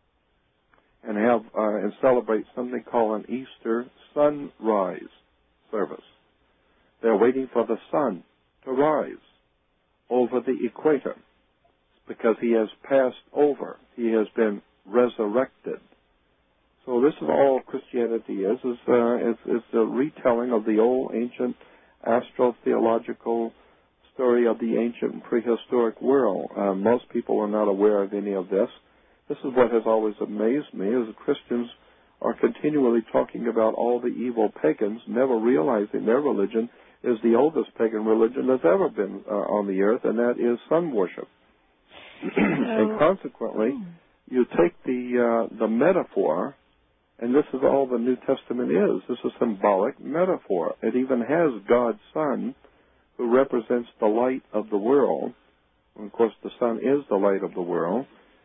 and have uh, and celebrate something called an Easter sunrise service. They're waiting for the sun to rise over the equator because he has passed over. He has been resurrected. So this is all Christianity is. is uh, it's, it's a retelling of the old ancient astrotheological story of the ancient prehistoric world. Uh, most people are not aware of any of this. This is what has always amazed me, is Christians are continually talking about all the evil pagans, never realizing their religion is the oldest pagan religion that's ever been uh, on the earth, and that is sun worship. And consequently, you take the uh, the metaphor, and this is all the New Testament is. This is symbolic metaphor. It even has God's Son, who represents the light of the world. And of course, the sun is the light of the world.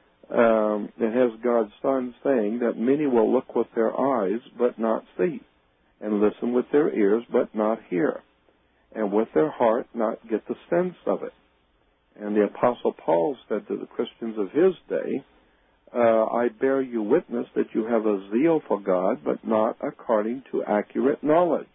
Um, it has God's Son saying that many will look with their eyes but not see, and listen with their ears but not hear, and with their heart not get the sense of it. And the Apostle Paul said to the Christians of his day, uh, I bear you witness that you have a zeal for God, but not according to accurate knowledge.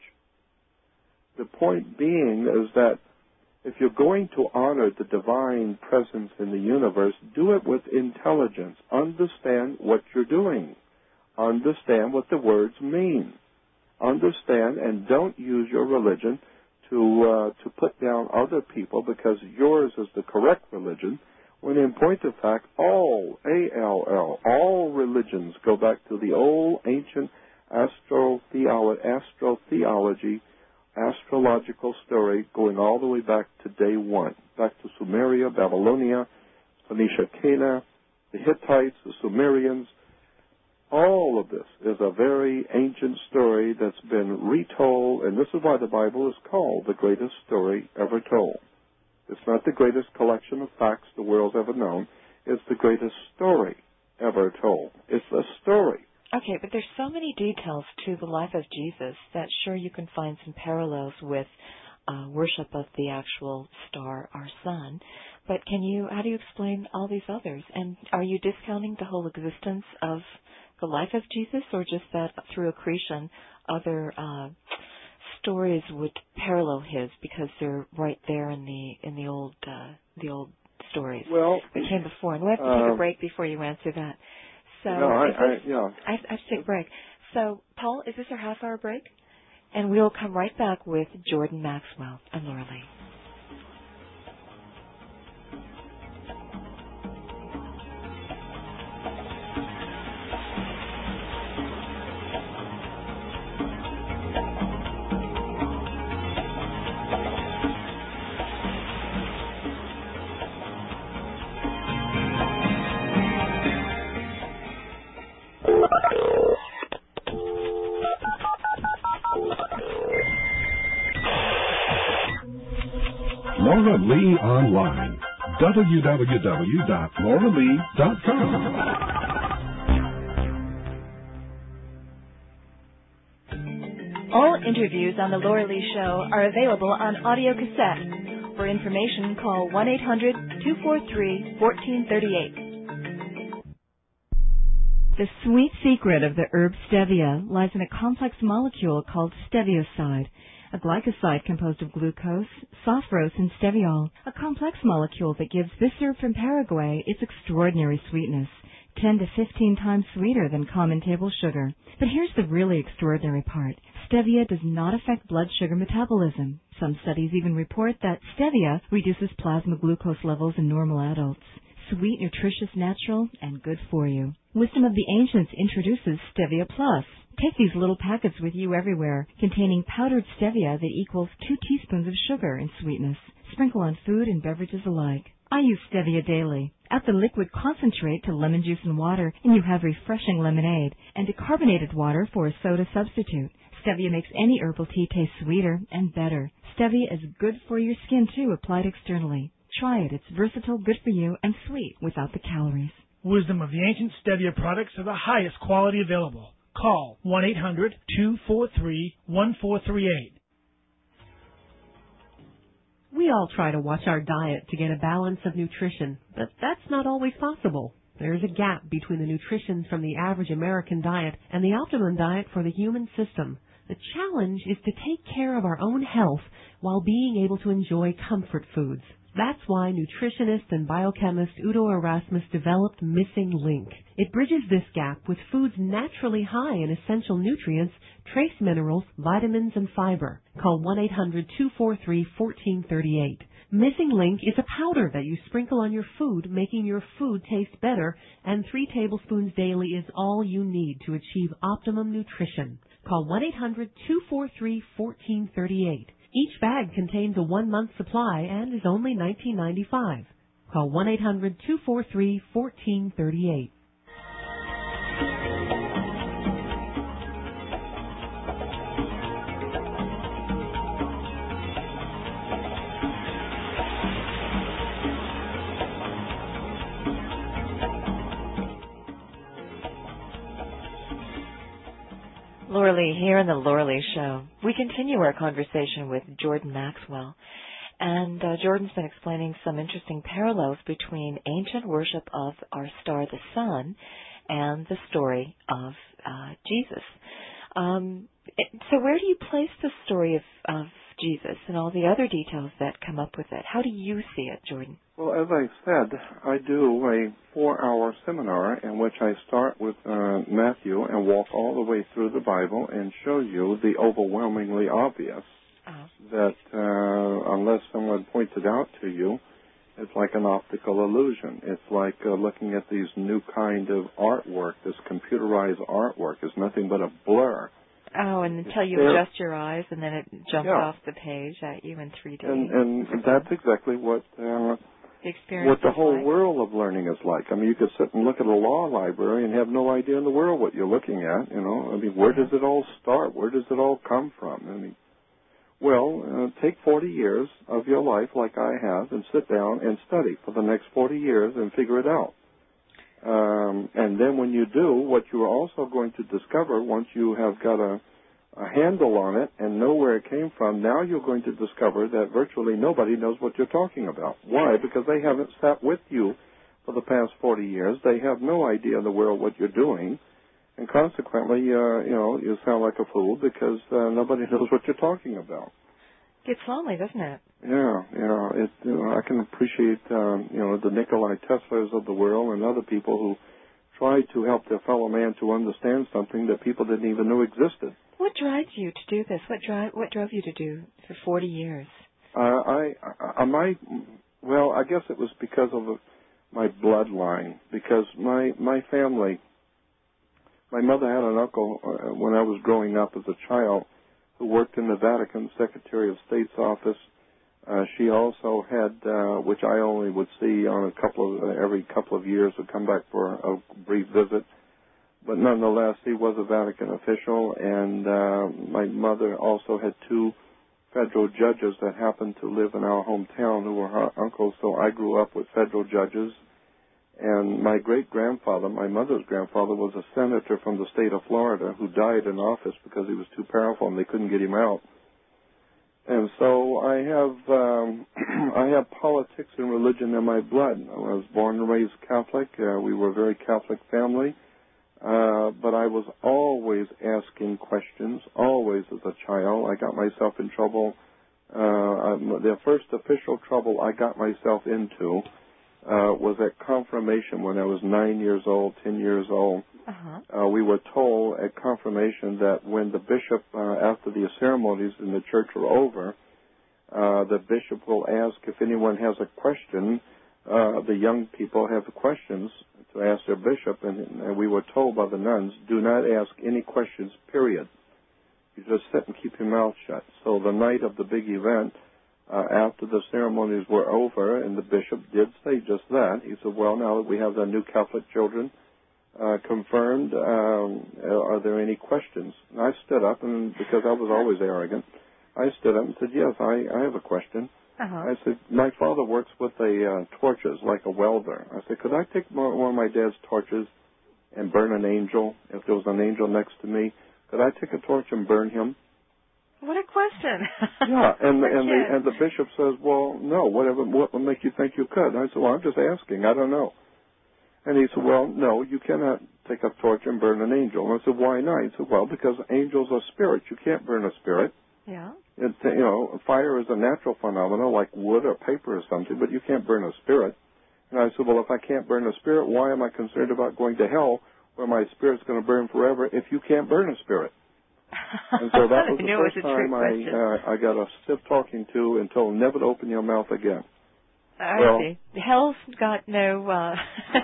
The point being is that if you're going to honor the divine presence in the universe, do it with intelligence. Understand what you're doing. Understand what the words mean. Understand, and don't use your religion to uh, to put down other people because yours is the correct religion, when in point of fact, all, A L L, all religions go back to the old ancient astrotheology, astrotheology astrological story going all the way back to day one, back to Sumeria, Babylonia, Phoenicia, Cana, the Hittites, the Sumerians. All of this is a very ancient story that's been retold, and this is why the Bible is called the greatest story ever told. It's not the greatest collection of facts the world's ever known. It's the greatest story ever told. It's a story. Okay, but there's so many details to the life of Jesus that sure you can find some parallels with uh, worship of the actual star, our sun. But can you, how do you explain all these others? And are you discounting the whole existence of the life of Jesus, or just that through accretion other uh, stories would parallel his because they're right there in the in the old uh, the old stories well, that came before? And we have to uh, take a break before you answer that. So no, I, this, I, yeah. I, I have to take a break. So, Paul, is this our half-hour break? And we'll come right back with Jordan Maxwell and Laura Lee. Laura Lee Online. w w w dot laura lee dot com. All interviews on The Laura Lee Show are available on audio cassette. For information, call one eight hundred two four three one four three eight. The sweet secret of the herb stevia lies in a complex molecule called stevioside, a glycoside composed of glucose, sophrose, and steviol, a complex molecule that gives this herb from Paraguay its extraordinary sweetness, ten to fifteen times sweeter than common table sugar. But here's the really extraordinary part. Stevia does not affect blood sugar metabolism. Some studies even report that stevia reduces plasma glucose levels in normal adults. Sweet, nutritious, natural, and good for you. Wisdom of the Ancients introduces Stevia Plus. Take these little packets with you everywhere, containing powdered stevia that equals two teaspoons of sugar in sweetness. Sprinkle on food and beverages alike. I use stevia daily. Add the liquid concentrate to lemon juice and water, and you have refreshing lemonade, and decarbonated water for a soda substitute. Stevia makes any herbal tea taste sweeter and better. Stevia is good for your skin, too, applied externally. Try it. It's versatile, good for you, and sweet without the calories. Wisdom of the Ancient Stevia products are the highest quality available. Call one eight hundred two four three one four three eight. We all try to watch our diet to get a balance of nutrition, but that's not always possible. There is a gap between the nutrition from the average American diet and the optimum diet for the human system. The challenge is to take care of our own health while being able to enjoy comfort foods. That's why nutritionist and biochemist Udo Erasmus developed Missing Link. It bridges this gap with foods naturally high in essential nutrients, trace minerals, vitamins, and fiber. Call one eight hundred two four three one four three eight. Missing Link is a powder that you sprinkle on your food, making your food taste better, and three tablespoons daily is all you need to achieve optimum nutrition. Call one eight hundred two four three one four three eight. Each bag contains a one-month supply and is only nineteen ninety-five. Call one eight hundred two four three one four three eight. Laura Lee here on the Laura Lee Show. We continue our conversation with Jordan Maxwell. And uh, Jordan's been explaining some interesting parallels between ancient worship of our star, the sun, and the story of uh, Jesus. Um, so where do you place the story of, of Jesus and all the other details that come up with it? How do you see it, Jordan? Well, as I said, I do a four-hour seminar in which I start with uh, Matthew and walk all the way through the Bible and show you the overwhelmingly obvious uh-huh. that uh, unless someone points it out to you, it's like an optical illusion. It's like uh, looking at these new kind of artwork, this computerized artwork is nothing but a blur. Oh, and until you there. adjust your eyes and then it jumps yeah. off the page at you in three D. And, and that's exactly what... Uh, The experience what the whole like. world of learning is like. I mean, you could sit and look at a law library and have no idea in the world what you're looking at, you know. I mean, where does it all start? Where does it all come from? I mean, well, uh, take forty years of your life like I have and sit down and study for the next forty years and figure it out. Um, and then when you do, what you are also going to discover once you have got a a handle on it and know where it came from, now you're going to discover that virtually nobody knows what you're talking about. Why? Because they haven't sat with you for the past forty years. They have no idea in the world what you're doing, and consequently, uh, you know, you sound like a fool because uh, nobody knows what you're talking about. Gets lonely, doesn't it? Yeah, yeah. It, you know, I can appreciate, um, you know, the Nikolai Teslas of the world and other people who try to help their fellow man to understand something that people didn't even know existed. What drives you to do this? What drive? What drove you to do for forty years? Uh, I, I, my, well, I guess it was because of my bloodline. Because my my family, my mother had an uncle uh, when I was growing up as a child who worked in the Vatican Secretary of State's office. Uh, she also had, uh, which I only would see on a couple of uh, every couple of years, would come back for a brief visit. But nonetheless, he was a Vatican official, and uh, my mother also had two federal judges that happened to live in our hometown who were her uncles, so I grew up with federal judges. And my great-grandfather, my mother's grandfather, was a senator from the state of Florida who died in office because he was too powerful and they couldn't get him out. And so I have um, I have politics and religion in my blood. I was born and raised Catholic. Uh, we were a very Catholic family. Uh, but I was always asking questions, always as a child. I got myself in trouble. Uh, the first official trouble I got myself into uh, was at confirmation when I was nine years old, ten years old. Uh-huh. Uh, we were told at confirmation that when the bishop, uh, after the ceremonies in the church were over, uh, the bishop will ask if anyone has a question. Uh, the young people have questions to ask their bishop, and, and we were told by the nuns, do not ask any questions, period. You just sit and keep your mouth shut. So the night of the big event, uh, after the ceremonies were over, and the bishop did say just that, he said, well, now that we have the new Catholic children uh, confirmed, um, are there any questions? And I stood up, and because I was always arrogant, I stood up and said, yes, I, I have a question. Uh-huh. I said, my father works with the uh, torches like a welder. I said, could I take one of my dad's torches and burn an angel? If there was an angel next to me, could I take a torch and burn him? What a question. Yeah, and and the, and the bishop says, well, no, whatever, what would make you think you could? I said, well, I'm just asking, I don't know. And he said, well, no, you cannot take a torch and burn an angel. And I said, why not? He said, well, because angels are spirits. You can't burn a spirit. Yeah. It, you know, fire is a natural phenomenon like wood or paper or something, but you can't burn a spirit. And I said, well, if I can't burn a spirit, why am I concerned about going to hell where my spirit's going to burn forever if you can't burn a spirit? And so that was the first time I, uh, I got a stiff talking to and told never to open your mouth again. I well, see. Hell's got no uh,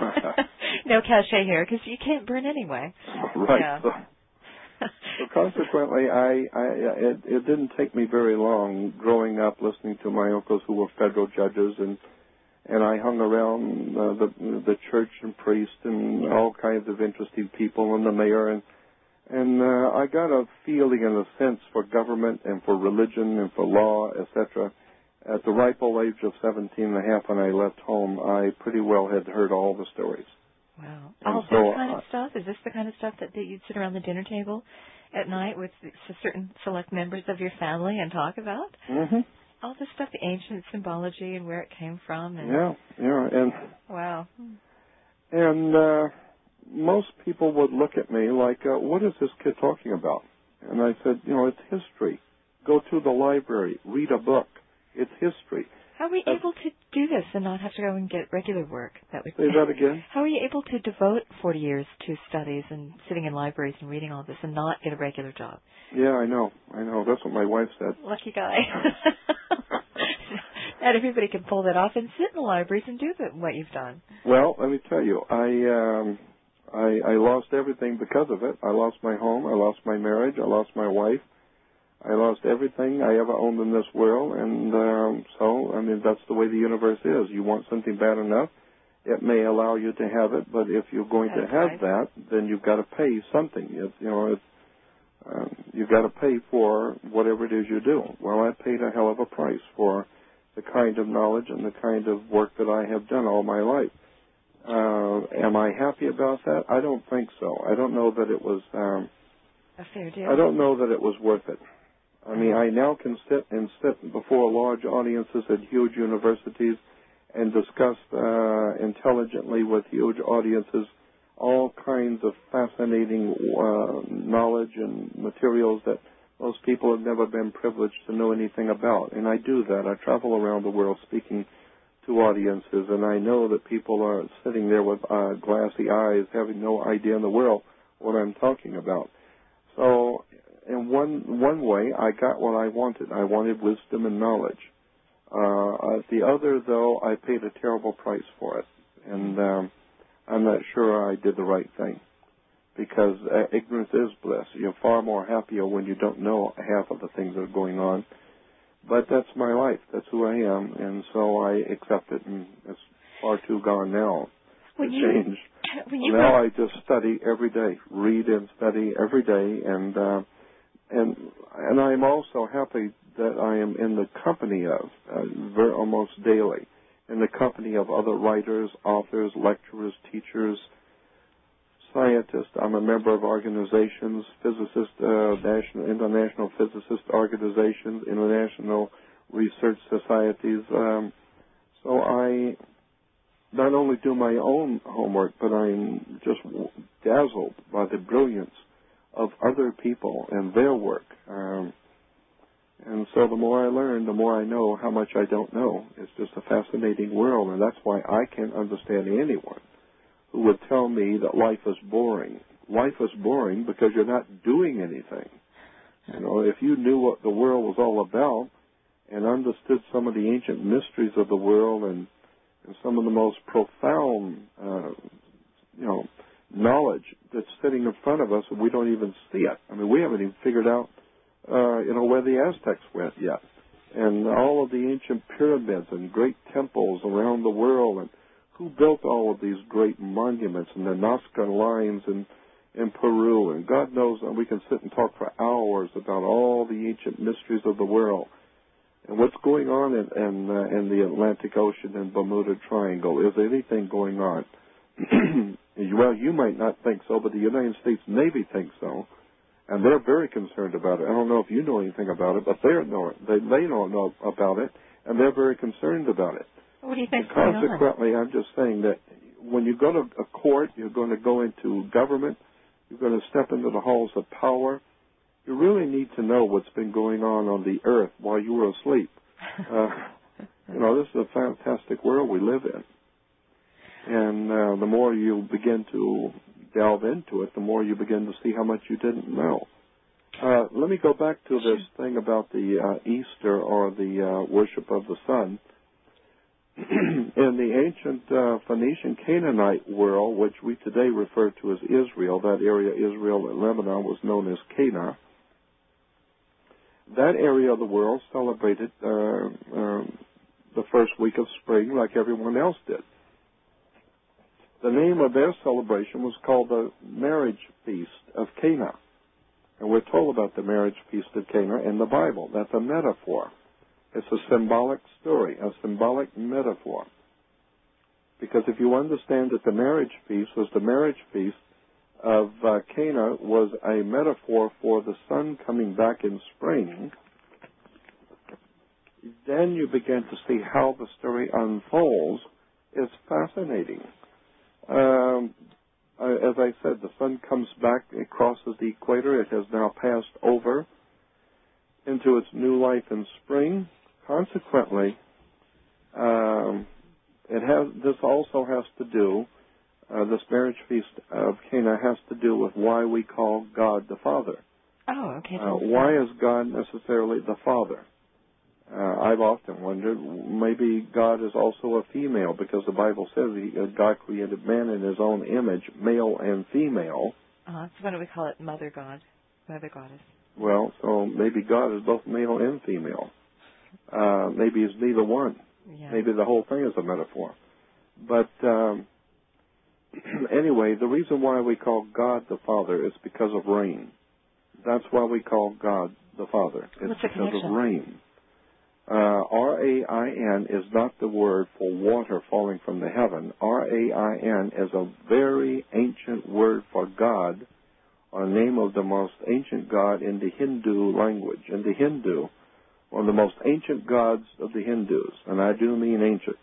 no cachet here because you can't burn anyway. Right. Yeah. So, so consequently, I, I it, it didn't take me very long growing up listening to my uncles who were federal judges, and and I hung around uh, the the church and priest and all kinds of interesting people and the mayor, and and uh, I got a feeling and a sense for government and for religion and for law, et cetera. At the ripe old age of seventeen and a half, when I left home, I pretty well had heard all the stories. Wow. And All so, this kind uh, of stuff? Is this the kind of stuff that, that you'd sit around the dinner table at night with certain select members of your family and talk about? Mm-hmm. All this stuff, the ancient symbology and where it came from. And yeah, yeah. And, wow. and uh, most people would look at me like, uh, what is this kid talking about? And I said, you know, it's history. Go to the library, read a book. It's history. How are we uh, able to do this and not have to go and get regular work? That would say that again? How are you able to devote forty years to studies and sitting in libraries and reading all this and not get a regular job? Yeah, I know. I know. That's what my wife said. Lucky guy. Not everybody can pull that off and sit in the libraries and do the, what you've done. Well, let me tell you, I, um, I I lost everything because of it. I lost my home. I lost my marriage. I lost my wife. I lost everything I ever owned in this world, and um, so, I mean, that's the way the universe is. You want something bad enough, it may allow you to have it, but if you're going that's to have right. that, then you've got to pay something. It, you know, it, um, you've got to pay for whatever it is you do. Well, I paid a hell of a price for the kind of knowledge and the kind of work that I have done all my life. Uh, am I happy about that? I don't think so. I don't know that it was... Um, a fair deal. I don't know that it was worth it. I mean, I now can sit and sit before large audiences at huge universities and discuss uh, intelligently with huge audiences all kinds of fascinating uh, knowledge and materials that most people have never been privileged to know anything about. And I do that. I travel around the world speaking to audiences, and I know that people are sitting there with uh, glassy eyes, having no idea in the world what I'm talking about. So in one one way, I got what I wanted. I wanted wisdom and knowledge. Uh, the other, though, I paid a terrible price for it. And um, I'm not sure I did the right thing. Because uh, ignorance is bliss. You're far more happier when you don't know half of the things that are going on. But that's my life. That's who I am. And so I accept it, and it's far too gone now when to you, change. When you now were... I just study every day, read and study every day, and uh, and and I'm also happy that I am in the company of uh, very, almost daily in the company of other writers, authors, lecturers, teachers, scientists. I'm a member of organizations, physicists, uh, national, international physicist organizations, international research societies. Um, so I not only do my own homework, but I'm just dazzled by the brilliance of other people and their work. Um, and so the more I learn, the more I know how much I don't know. It's just a fascinating world, and that's why I can't understand anyone who would tell me that life is boring. Life is boring because you're not doing anything. You know, if you knew what the world was all about and understood some of the ancient mysteries of the world and, and some of the most profound, uh, you know, knowledge that's sitting in front of us and we don't even see it. I mean, we haven't even figured out, uh, you know, where the Aztecs went yet. And all of the ancient pyramids and great temples around the world, and who built all of these great monuments and the Nazca lines in, in Peru. And God knows that we can sit and talk for hours about all the ancient mysteries of the world. And what's going on in, in, uh, in the Atlantic Ocean and Bermuda Triangle? Is anything going on? Well, you might not think so, but the United States Navy thinks so. And they're very concerned about it. I don't know if you know anything about it, but they're know it. They, they don't know about it, and they're very concerned about it. What do you think is going on? Consequently, I'm just saying that when you go to a court, you're going to go into government, you're going to step into the halls of power, you really need to know what's been going on on the earth while you were asleep. Uh, you know, this is a fantastic world we live in. And uh, the more you begin to delve into it, the more you begin to see how much you didn't know. Uh, let me go back to this thing about the uh, Easter or the uh, worship of the sun. In the ancient uh, Phoenician Canaanite world, which we today refer to as Israel, that area, Israel and Lebanon, was known as Cana. That area of the world celebrated uh, um, the first week of spring like everyone else did. The name of their celebration was called the Marriage Feast of Cana. And we're told about the Marriage Feast of Cana in the Bible. That's a metaphor. It's a symbolic story, a symbolic metaphor. Because if you understand that the marriage feast was the marriage feast of uh, Cana was a metaphor for the sun coming back in spring, then you begin to see how the story unfolds. It's fascinating. Um, as I said, the sun comes back, it crosses the equator, it has now passed over into its new life in spring. Consequently, um, it has. This also has to do, uh, this marriage feast of Cana has to do with why we call God the Father. Oh, okay. Uh, why is God necessarily the Father? Uh, I've often wondered, maybe God is also a female, because the Bible says he, uh, God created man in his own image, male and female. Uh-huh. So why don't we call it Mother God, Mother Goddess? Well, so maybe God is both male and female. Uh, maybe it's neither one. Yeah. Maybe the whole thing is a metaphor. But um, anyway, the reason why we call God the Father is because of rain. That's why we call God the Father. It's What's the because connection? of rain. Uh, R A I N is not the word for water falling from the heaven. R A I N is a very ancient word for God, or name of the most ancient god in the Hindu language. In the Hindu, one of the most ancient gods of the Hindus, and I do mean ancient,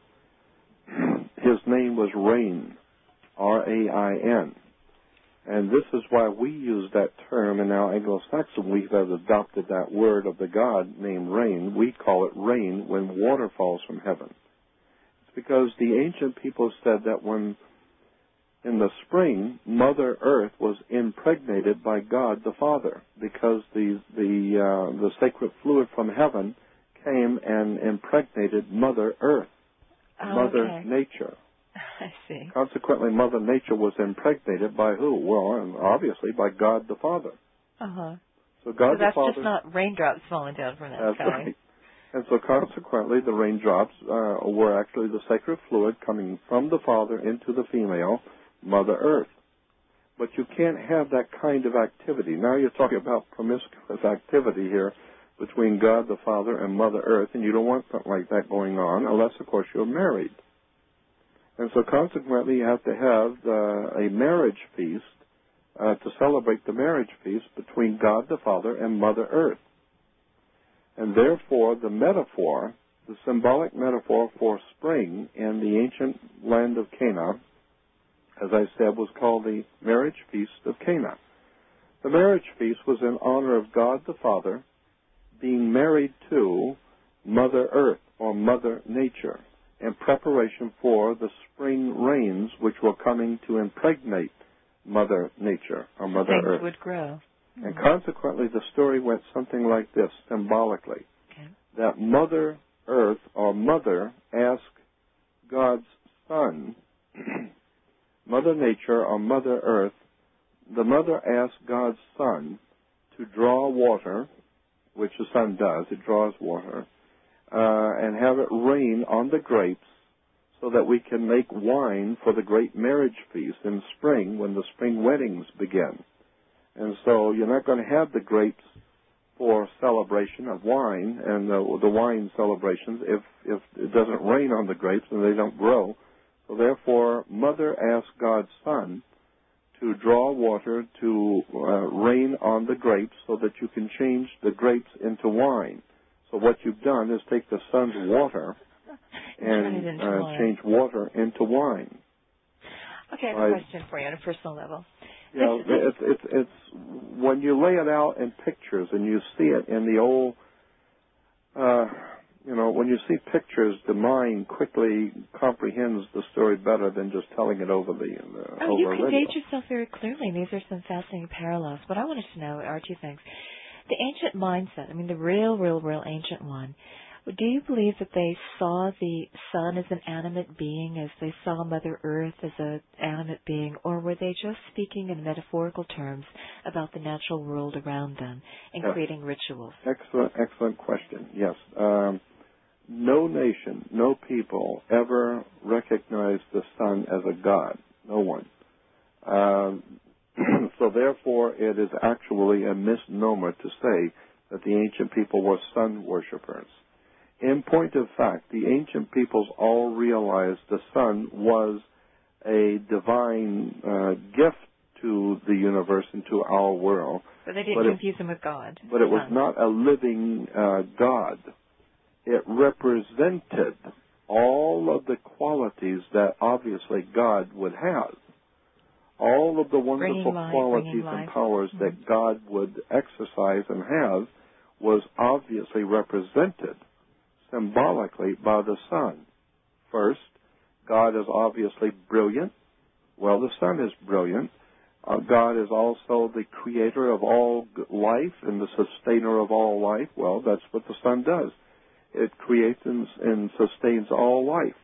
his name was Rain, R A I N. And this is why we use that term in our Anglo-Saxon. We have adopted that word of the god named rain. We call it rain when water falls from heaven. It's because the ancient people said that when, in the spring, Mother Earth was impregnated by God the Father, because the the uh, the sacred fluid from heaven came and impregnated Mother Earth, Oh, Mother okay. Nature. I see. Consequently, Mother Nature was impregnated by who? Well, and obviously by God the Father. Uh-huh. So God So the that's Father. just not raindrops falling down from that That's sky. right. And so consequently, the raindrops uh, were actually the sacred fluid coming from the Father into the female, Mother Earth. But you can't have that kind of activity. Now you're talking about promiscuous activity here. between God the Father and Mother Earth, and you don't want something like that going on unless, of course, you're married. And so consequently, you have to have uh, a marriage feast uh, to celebrate the marriage feast between God the Father and Mother Earth. And therefore, the metaphor, the symbolic metaphor for spring in the ancient land of Cana, as I said, was called the marriage feast of Cana. The marriage feast was in honor of God the Father being married to Mother Earth or Mother Nature in preparation for the spring rains which were coming to impregnate Mother Nature or Mother Things Earth. would grow. Mm-hmm. And consequently, the story went something like this, symbolically, okay. that Mother Earth or Mother asked God's Son, Mother Nature or Mother Earth, the Mother asked God's Son to draw water, which the sun does, it draws water, uh, and have it rain on the grapes so that we can make wine for the great marriage feast in spring when the spring weddings begin. And so you're not going to have the grapes for celebration of wine and the, the wine celebrations if, if it doesn't rain on the grapes and they don't grow. So therefore, Mother asked God's Son to draw water to uh, rain on the grapes so that you can change the grapes into wine. So what you've done is take the Son's water and uh, change water into wine. Okay, I have a I, question for you on a personal level. You know, it's, it's, it's when you lay it out in pictures and you see it in the old, uh, you know, when you see pictures, the mind quickly comprehends the story better than just telling it over the uh, Oh, over you radio. conveyed yourself very clearly, and these are some fascinating parallels. What I wanted to know are two things. The ancient mindset, I mean the real, real, real ancient one, do you believe that they saw the sun as an animate being, as they saw Mother Earth as an animate being, or were they just speaking in metaphorical terms about the natural world around them and yes. creating rituals? Excellent, excellent question, yes. Um, no nation, no people ever recognized the sun as a god. No one. Um, so therefore, it is actually a misnomer to say that the ancient people were sun worshippers. In point of fact, the ancient peoples all realized the sun was a divine uh, gift to the universe and to our world. But they didn't but confuse it, him with God. But it was not a living uh, God. It represented all of the qualities that obviously God would have. All of the wonderful life, qualities and life. powers mm-hmm. that God would exercise and have was obviously represented symbolically by the sun. First, God is obviously brilliant. Well, the sun is brilliant. Uh, God is also the creator of all life and the sustainer of all life. Well, that's what the sun does. It creates and, and sustains all life.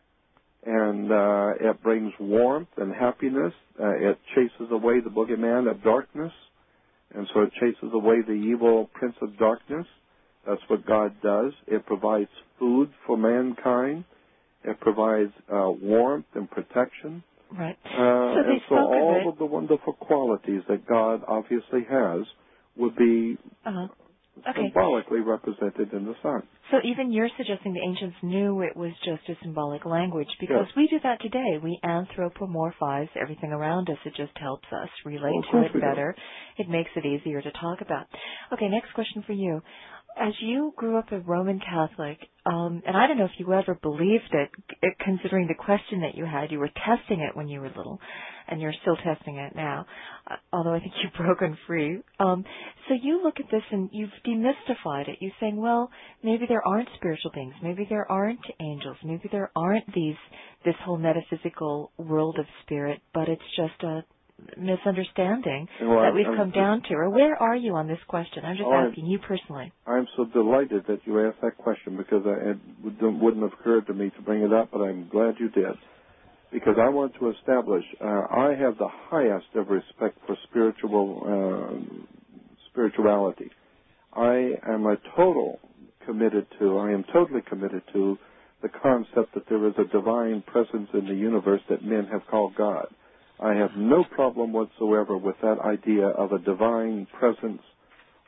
And uh, it brings warmth and happiness. Uh, it chases away the boogeyman of darkness. And so it chases away the evil prince of darkness. That's what God does. It provides food for mankind. It provides uh, warmth and protection. Right. Uh, so and so all of, of the wonderful qualities that God obviously has would be uh-huh. okay. symbolically represented in the sun. So even you're suggesting the ancients knew it was just a symbolic language, because yes. we do that today. We anthropomorphize everything around us. It just helps us relate well, to it better. Do. It makes it easier to talk about. Okay, next question for you. As you grew up a Roman Catholic, um, and I don't know if you ever believed it, considering the question that you had, you were testing it when you were little, and you're still testing it now, uh, although I think you've broken free. Um, so you look at this and you've demystified it. You're saying, well, maybe there aren't spiritual beings, maybe there aren't angels, maybe there aren't these this whole metaphysical world of spirit, but it's just a misunderstanding well, that we've I'm, come I'm, down to. Or where are you on this question? I'm just oh, asking you personally. I'm so delighted that you asked that question, because I, it wouldn't have occurred to me to bring it up, but I'm glad you did. Because I want to establish, uh, I have the highest of respect for spiritual uh, spirituality. I am a total committed to, I am totally committed to the concept that there is a divine presence in the universe that men have called God. I have no problem whatsoever with that idea of a divine presence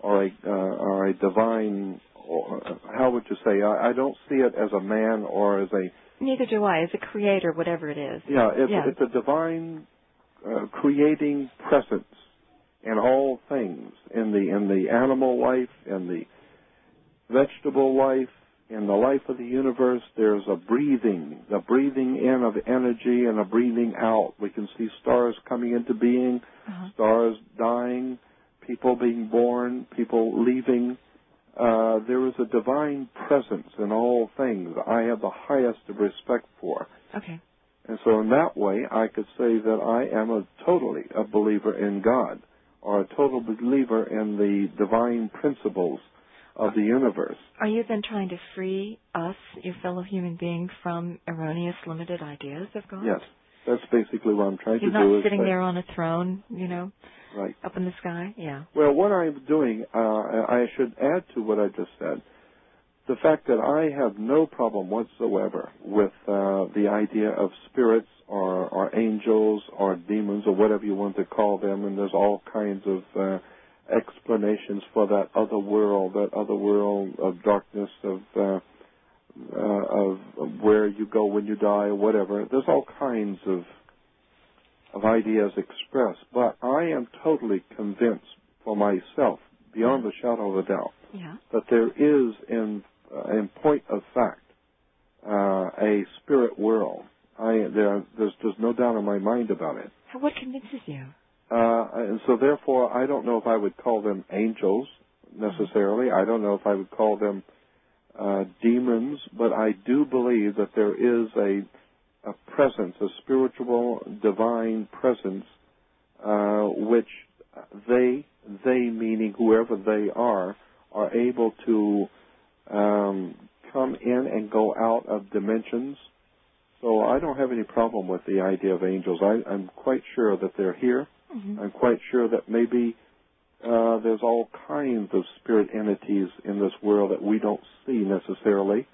or a, uh, or a divine, or, how would you say, I, I don't see it as a man or as a... Neither do I, as a creator, whatever it is. Yeah, it's, yeah. it's a divine uh, creating presence in all things, in the in the animal life, in the vegetable life, in the life of the universe. There's a breathing, the breathing in of energy and a breathing out. We can see stars coming into being, uh-huh. stars dying, people being born, people leaving. Uh, there is a divine presence in all things I have the highest of respect for. Okay. And so in that way, I could say that I am a totally a believer in God, or a total believer in the divine principles of the universe. Are you then trying to free us, your fellow human beings, from erroneous, limited ideas of God? Yes. That's basically what I'm trying He's to do. He's not is sitting say, there on a throne, you know, right. up in the sky? Yeah. Well, what I'm doing, uh, I should add to what I just said, the fact that I have no problem whatsoever with uh, the idea of spirits or, or angels or demons or whatever you want to call them, and there's all kinds of uh, explanations for that other world, that other world of darkness, of, uh, uh, of of where you go when you die or whatever. There's all kinds of of ideas expressed, but I am totally convinced for myself, beyond yeah. a shadow of a doubt, yeah. that there is, in uh, in point of fact, uh, a spirit world. I there there's there's no doubt in my mind about it. What convinces you? Uh, and so therefore, I don't know if I would call them angels necessarily. I don't know if I would call them uh, demons, but I do believe that there is a, a presence, a spiritual, divine presence, uh, which they, they meaning whoever they are, are able to um, come in and go out of dimensions. So I don't have any problem with the idea of angels. I, I'm quite sure that they're here. Mm-hmm. I'm quite sure that maybe uh, there's all kinds of spirit entities in this world that we don't see necessarily,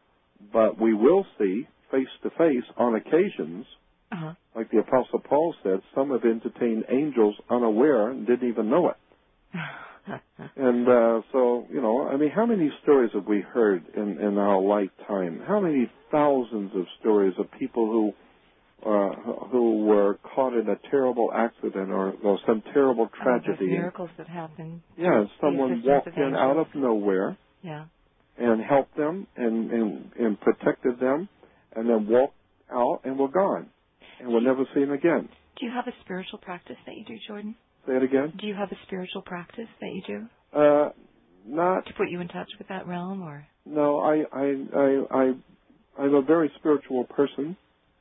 but we will see face to face on occasions. Uh-huh. Like the Apostle Paul said, some have entertained angels unaware and didn't even know it. And uh, so, you know, I mean, how many stories have we heard in, in our lifetime? How many thousands of stories of people who uh, who were caught in a terrible accident or, or some terrible tragedy? Oh, miracles that happen. Yeah, someone walked in out of nowhere. Yeah. And helped them and, and, and protected them, and then walked out and were gone, and were never seen again. Do you have a spiritual practice that you do, Jordan? Say it again? Do you have a spiritual practice that you do? Uh, not to put you in touch with that realm, or? No, I, I, I, I, I'm a very spiritual person.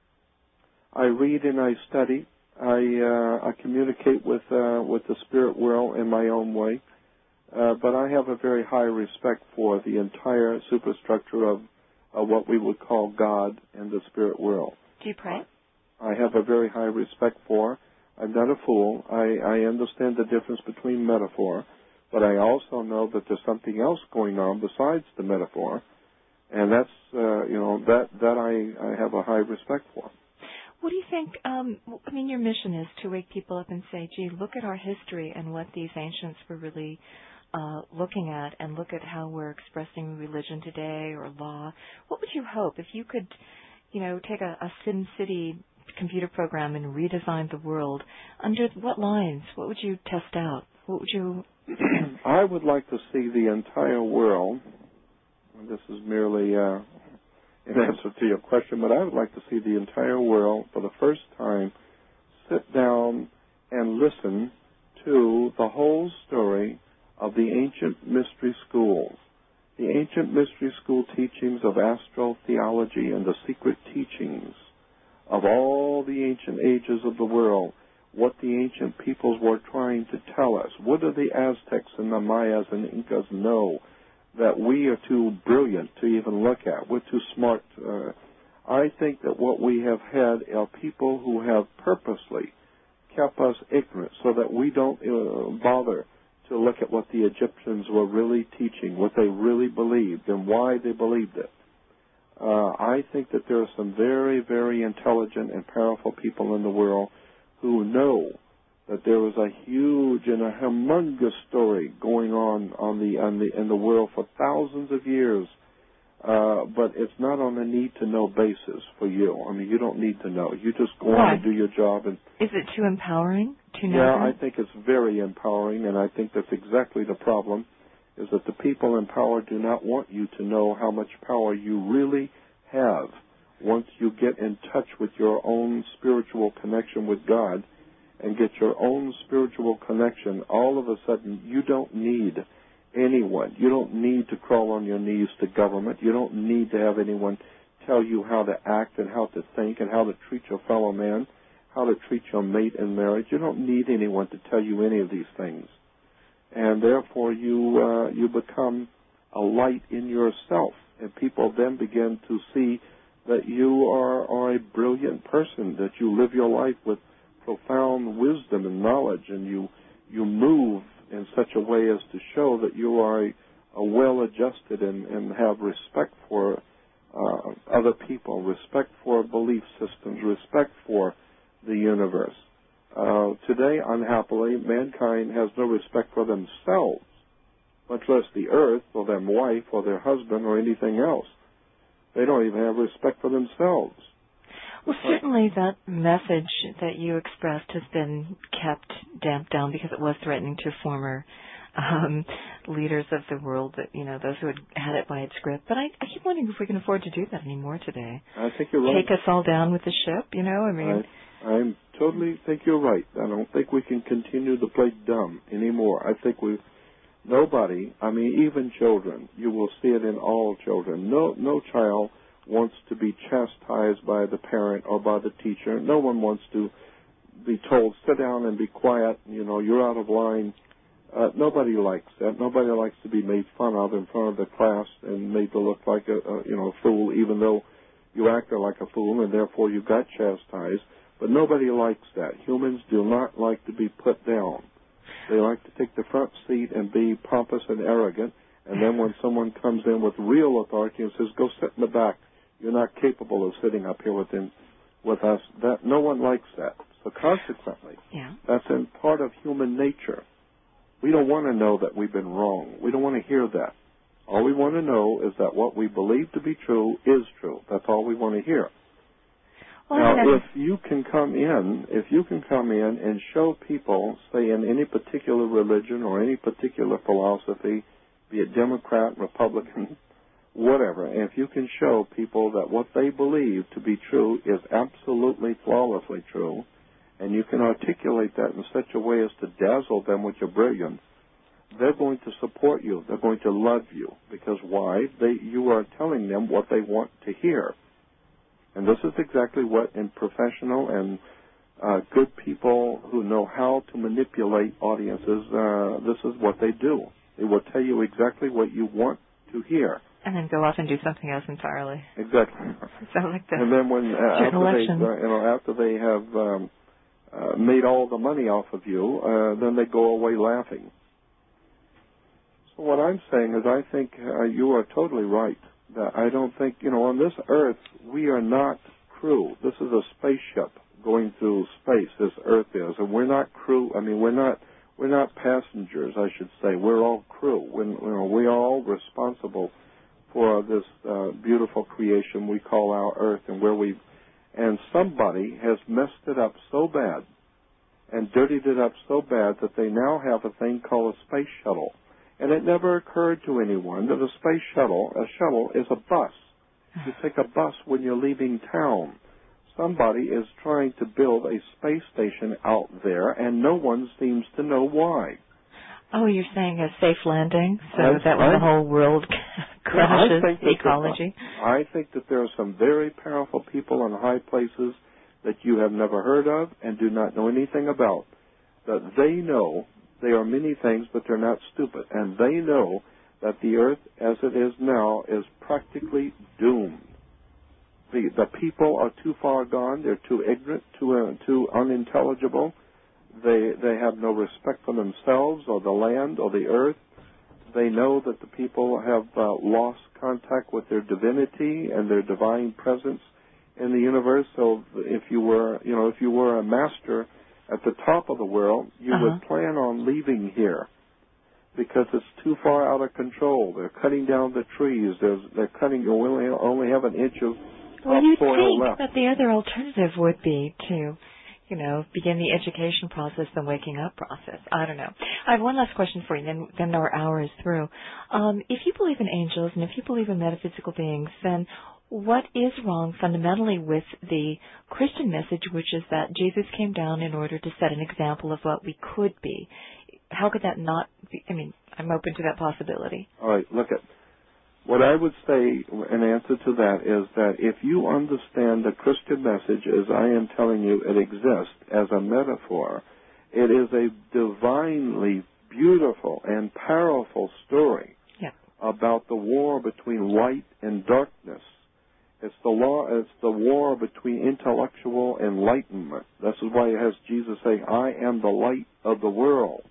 I read and I study. I, uh, I communicate with, uh, with the spirit world in my own way. Uh, but I have a very high respect for the entire superstructure of uh, what we would call God and the spirit world. Do you pray? I have a very high respect for. I'm not a fool. I, I understand the difference between metaphor, but I also know that there's something else going on besides the metaphor, and that's uh, you know that that I, I have a high respect for. What do you think? Um, I mean, your mission is to wake people up and say, "Gee, look at our history and what these ancients were really uh, looking at, and look at how we're expressing religion today or law." What would you hope if you could, you know, take a, a Sim City computer program and redesign the world? Under what lines? What would you test out? What would you? I would like to see the entire world. And this is merely uh, an answer to your question, but I would like to see the entire world for the first time sit down and listen to the whole story of the ancient mystery schools, the ancient mystery school teachings of astral theology and the secret teachings of all the ancient ages of the world, what the ancient peoples were trying to tell us. What do the Aztecs and the Mayas and Incas know that we are too brilliant to even look at? We're too smart. Uh, I think that what we have had are people who have purposely kept us ignorant so that we don't uh, bother to look at what the Egyptians were really teaching, what they really believed, and why they believed it. Uh, I think that there are some very, very intelligent and powerful people in the world who know that there was a huge and a humongous story going on on the, on the in the world for thousands of years. Uh, but it's not on a need-to-know basis for you. I mean, you don't need to know. You just go Why? on and do your job. And is it too empowering to know? Yeah, that? I think it's very empowering, and I think that's exactly the problem, is that the people in power do not want you to know how much power you really have once you get in touch with your own spiritual connection with God and get your own spiritual connection. All of a sudden, you don't need anyone. You don't need to crawl on your knees to government. You don't need to have anyone tell you how to act and how to think and how to treat your fellow man, how to treat your mate in marriage. You don't need anyone to tell you any of these things. And therefore, you uh, you become a light in yourself, and people then begin to see that you are, are a brilliant person, that you live your life with profound wisdom and knowledge, and you you move in such a way as to show that you are a, a well-adjusted and, and have respect for uh, other people, respect for belief systems, respect for the universe. Uh, today, unhappily, mankind has no respect for themselves, much less the earth or their wife or their husband or anything else. They don't even have respect for themselves. Well, certainly that message that you expressed has been kept damped down because it was threatening to former um, leaders of the world, that you know, those who had had it by its grip. But I, I keep wondering if we can afford to do that anymore today. I think you're right. Take us all down with the ship, you know? I mean, I I'm totally think you're right. I don't think we can continue to play dumb anymore. I think we, nobody, I mean, even children, you will see it in all children. No, no child wants to be chastised by the parent or by the teacher. No one wants to be told, sit down and be quiet, you know, you're out of line. Uh, nobody likes that. Nobody likes to be made fun of in front of the class and made to look like a, a you know, a fool, even though you acted like a fool and therefore you got chastised. But nobody likes that. Humans do not like to be put down. They like to take the front seat and be pompous and arrogant, and then when someone comes in with real authority and says, go sit in the back, you're not capable of sitting up here within, with us, that no one likes that. So consequently, yeah. that's in part of human nature. We don't want to know that we've been wrong. We don't want to hear that. All we want to know is that what we believe to be true is true. That's all we want to hear. Well, now, yeah. if you can come in, if you can come in and show people, say in any particular religion or any particular philosophy, be it Democrat, Republican, whatever, and if you can show people that what they believe to be true is absolutely flawlessly true, and you can articulate that in such a way as to dazzle them with your brilliance, they're going to support you. They're going to love you. Because why? They, you are telling them what they want to hear. And this is exactly what in professional and uh, good people who know how to manipulate audiences, uh, this is what they do. They will tell you exactly what you want to hear. And then go off and do something else entirely. Exactly. Sounds like that. And then when uh, after election. they, uh, you know, after they have um, uh, made all the money off of you, uh, then they go away laughing. So what I'm saying is, I think uh, you are totally right. That I don't think, you know, on this Earth we are not crew. This is a spaceship going through space. This Earth is, and we're not crew. I mean, we're not. We're not passengers, I should say. We're all crew. We're, you know, we are all responsible for this uh, beautiful creation we call our Earth, and where we, and somebody has messed it up so bad and dirtied it up so bad that they now have a thing called a space shuttle. And it never occurred to anyone that a space shuttle, a shuttle is a bus. You take a bus when you're leaving town. Somebody is trying to build a space station out there, and no one seems to know why. Oh, you're saying a safe landing, so I, that when I, the whole world crashes, yeah, ecology? I think that there are some very powerful people in high places that you have never heard of and do not know anything about, that they know they are many things, but they're not stupid, and they know that the Earth, as it is now, is practically doomed. The, the people are too far gone. They're too ignorant, too uh, too unintelligible. They they have no respect for themselves or the land or the earth. They know that the people have uh, lost contact with their divinity and their divine presence in the universe. So if you were, you know, if you were a master at the top of the world, you uh-huh. would plan on leaving here because it's too far out of control. They're cutting down the trees. There's, they're cutting, you only, only have an inch of well, you'd soil think left. that the other alternative would be to, you know, begin the education process, the waking up process. I don't know. I have one last question for you, then, then our hour is through. Um, if you believe in angels and if you believe in metaphysical beings, then what is wrong fundamentally with the Christian message, which is that Jesus came down in order to set an example of what we could be? How could that not be? I mean, I'm open to that possibility. All right, look at what I would say in answer to that is that if you understand the Christian message as I am telling you it exists as a metaphor, it is a divinely beautiful and powerful story yeah. about the war between light and darkness. It's the law. It's the war between intellectual enlightenment. This is why it has Jesus saying, "I am the light of the world.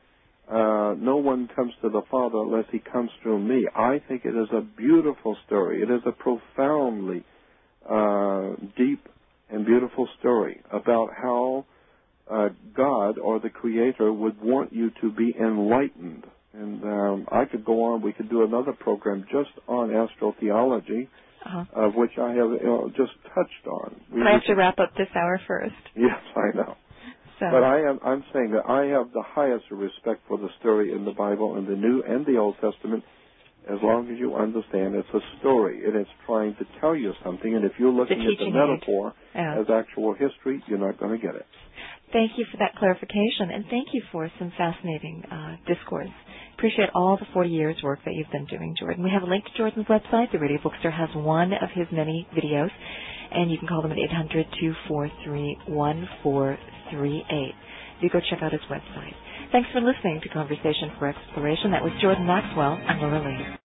Uh, no one comes to the Father unless he comes through me." I think it is a beautiful story. It is a profoundly uh, deep and beautiful story about how uh, God or the Creator would want you to be enlightened. And um, I could go on. We could do another program just on astrotheology. Uh-huh. Of which I have you know, just touched on. We I have to wrap up this hour first. Yes, I know. So. But I am, I'm saying that I have the highest respect for the story in the Bible, in the New and the Old Testament, as long as you understand it's a story and it's trying to tell you something. And if you're looking the at the metaphor yeah. as actual history, you're not going to get it. Thank you for that clarification, and thank you for some fascinating uh, discourse. Appreciate all the forty years work that you've been doing, Jordan. We have a link to Jordan's website. The Radio Bookstore has one of his many videos, and you can call them at eight hundred, two four three, one four three eight. You go check out his website. Thanks for listening to Conversation for Exploration. That was Jordan Maxwell. I'm Laura Lee.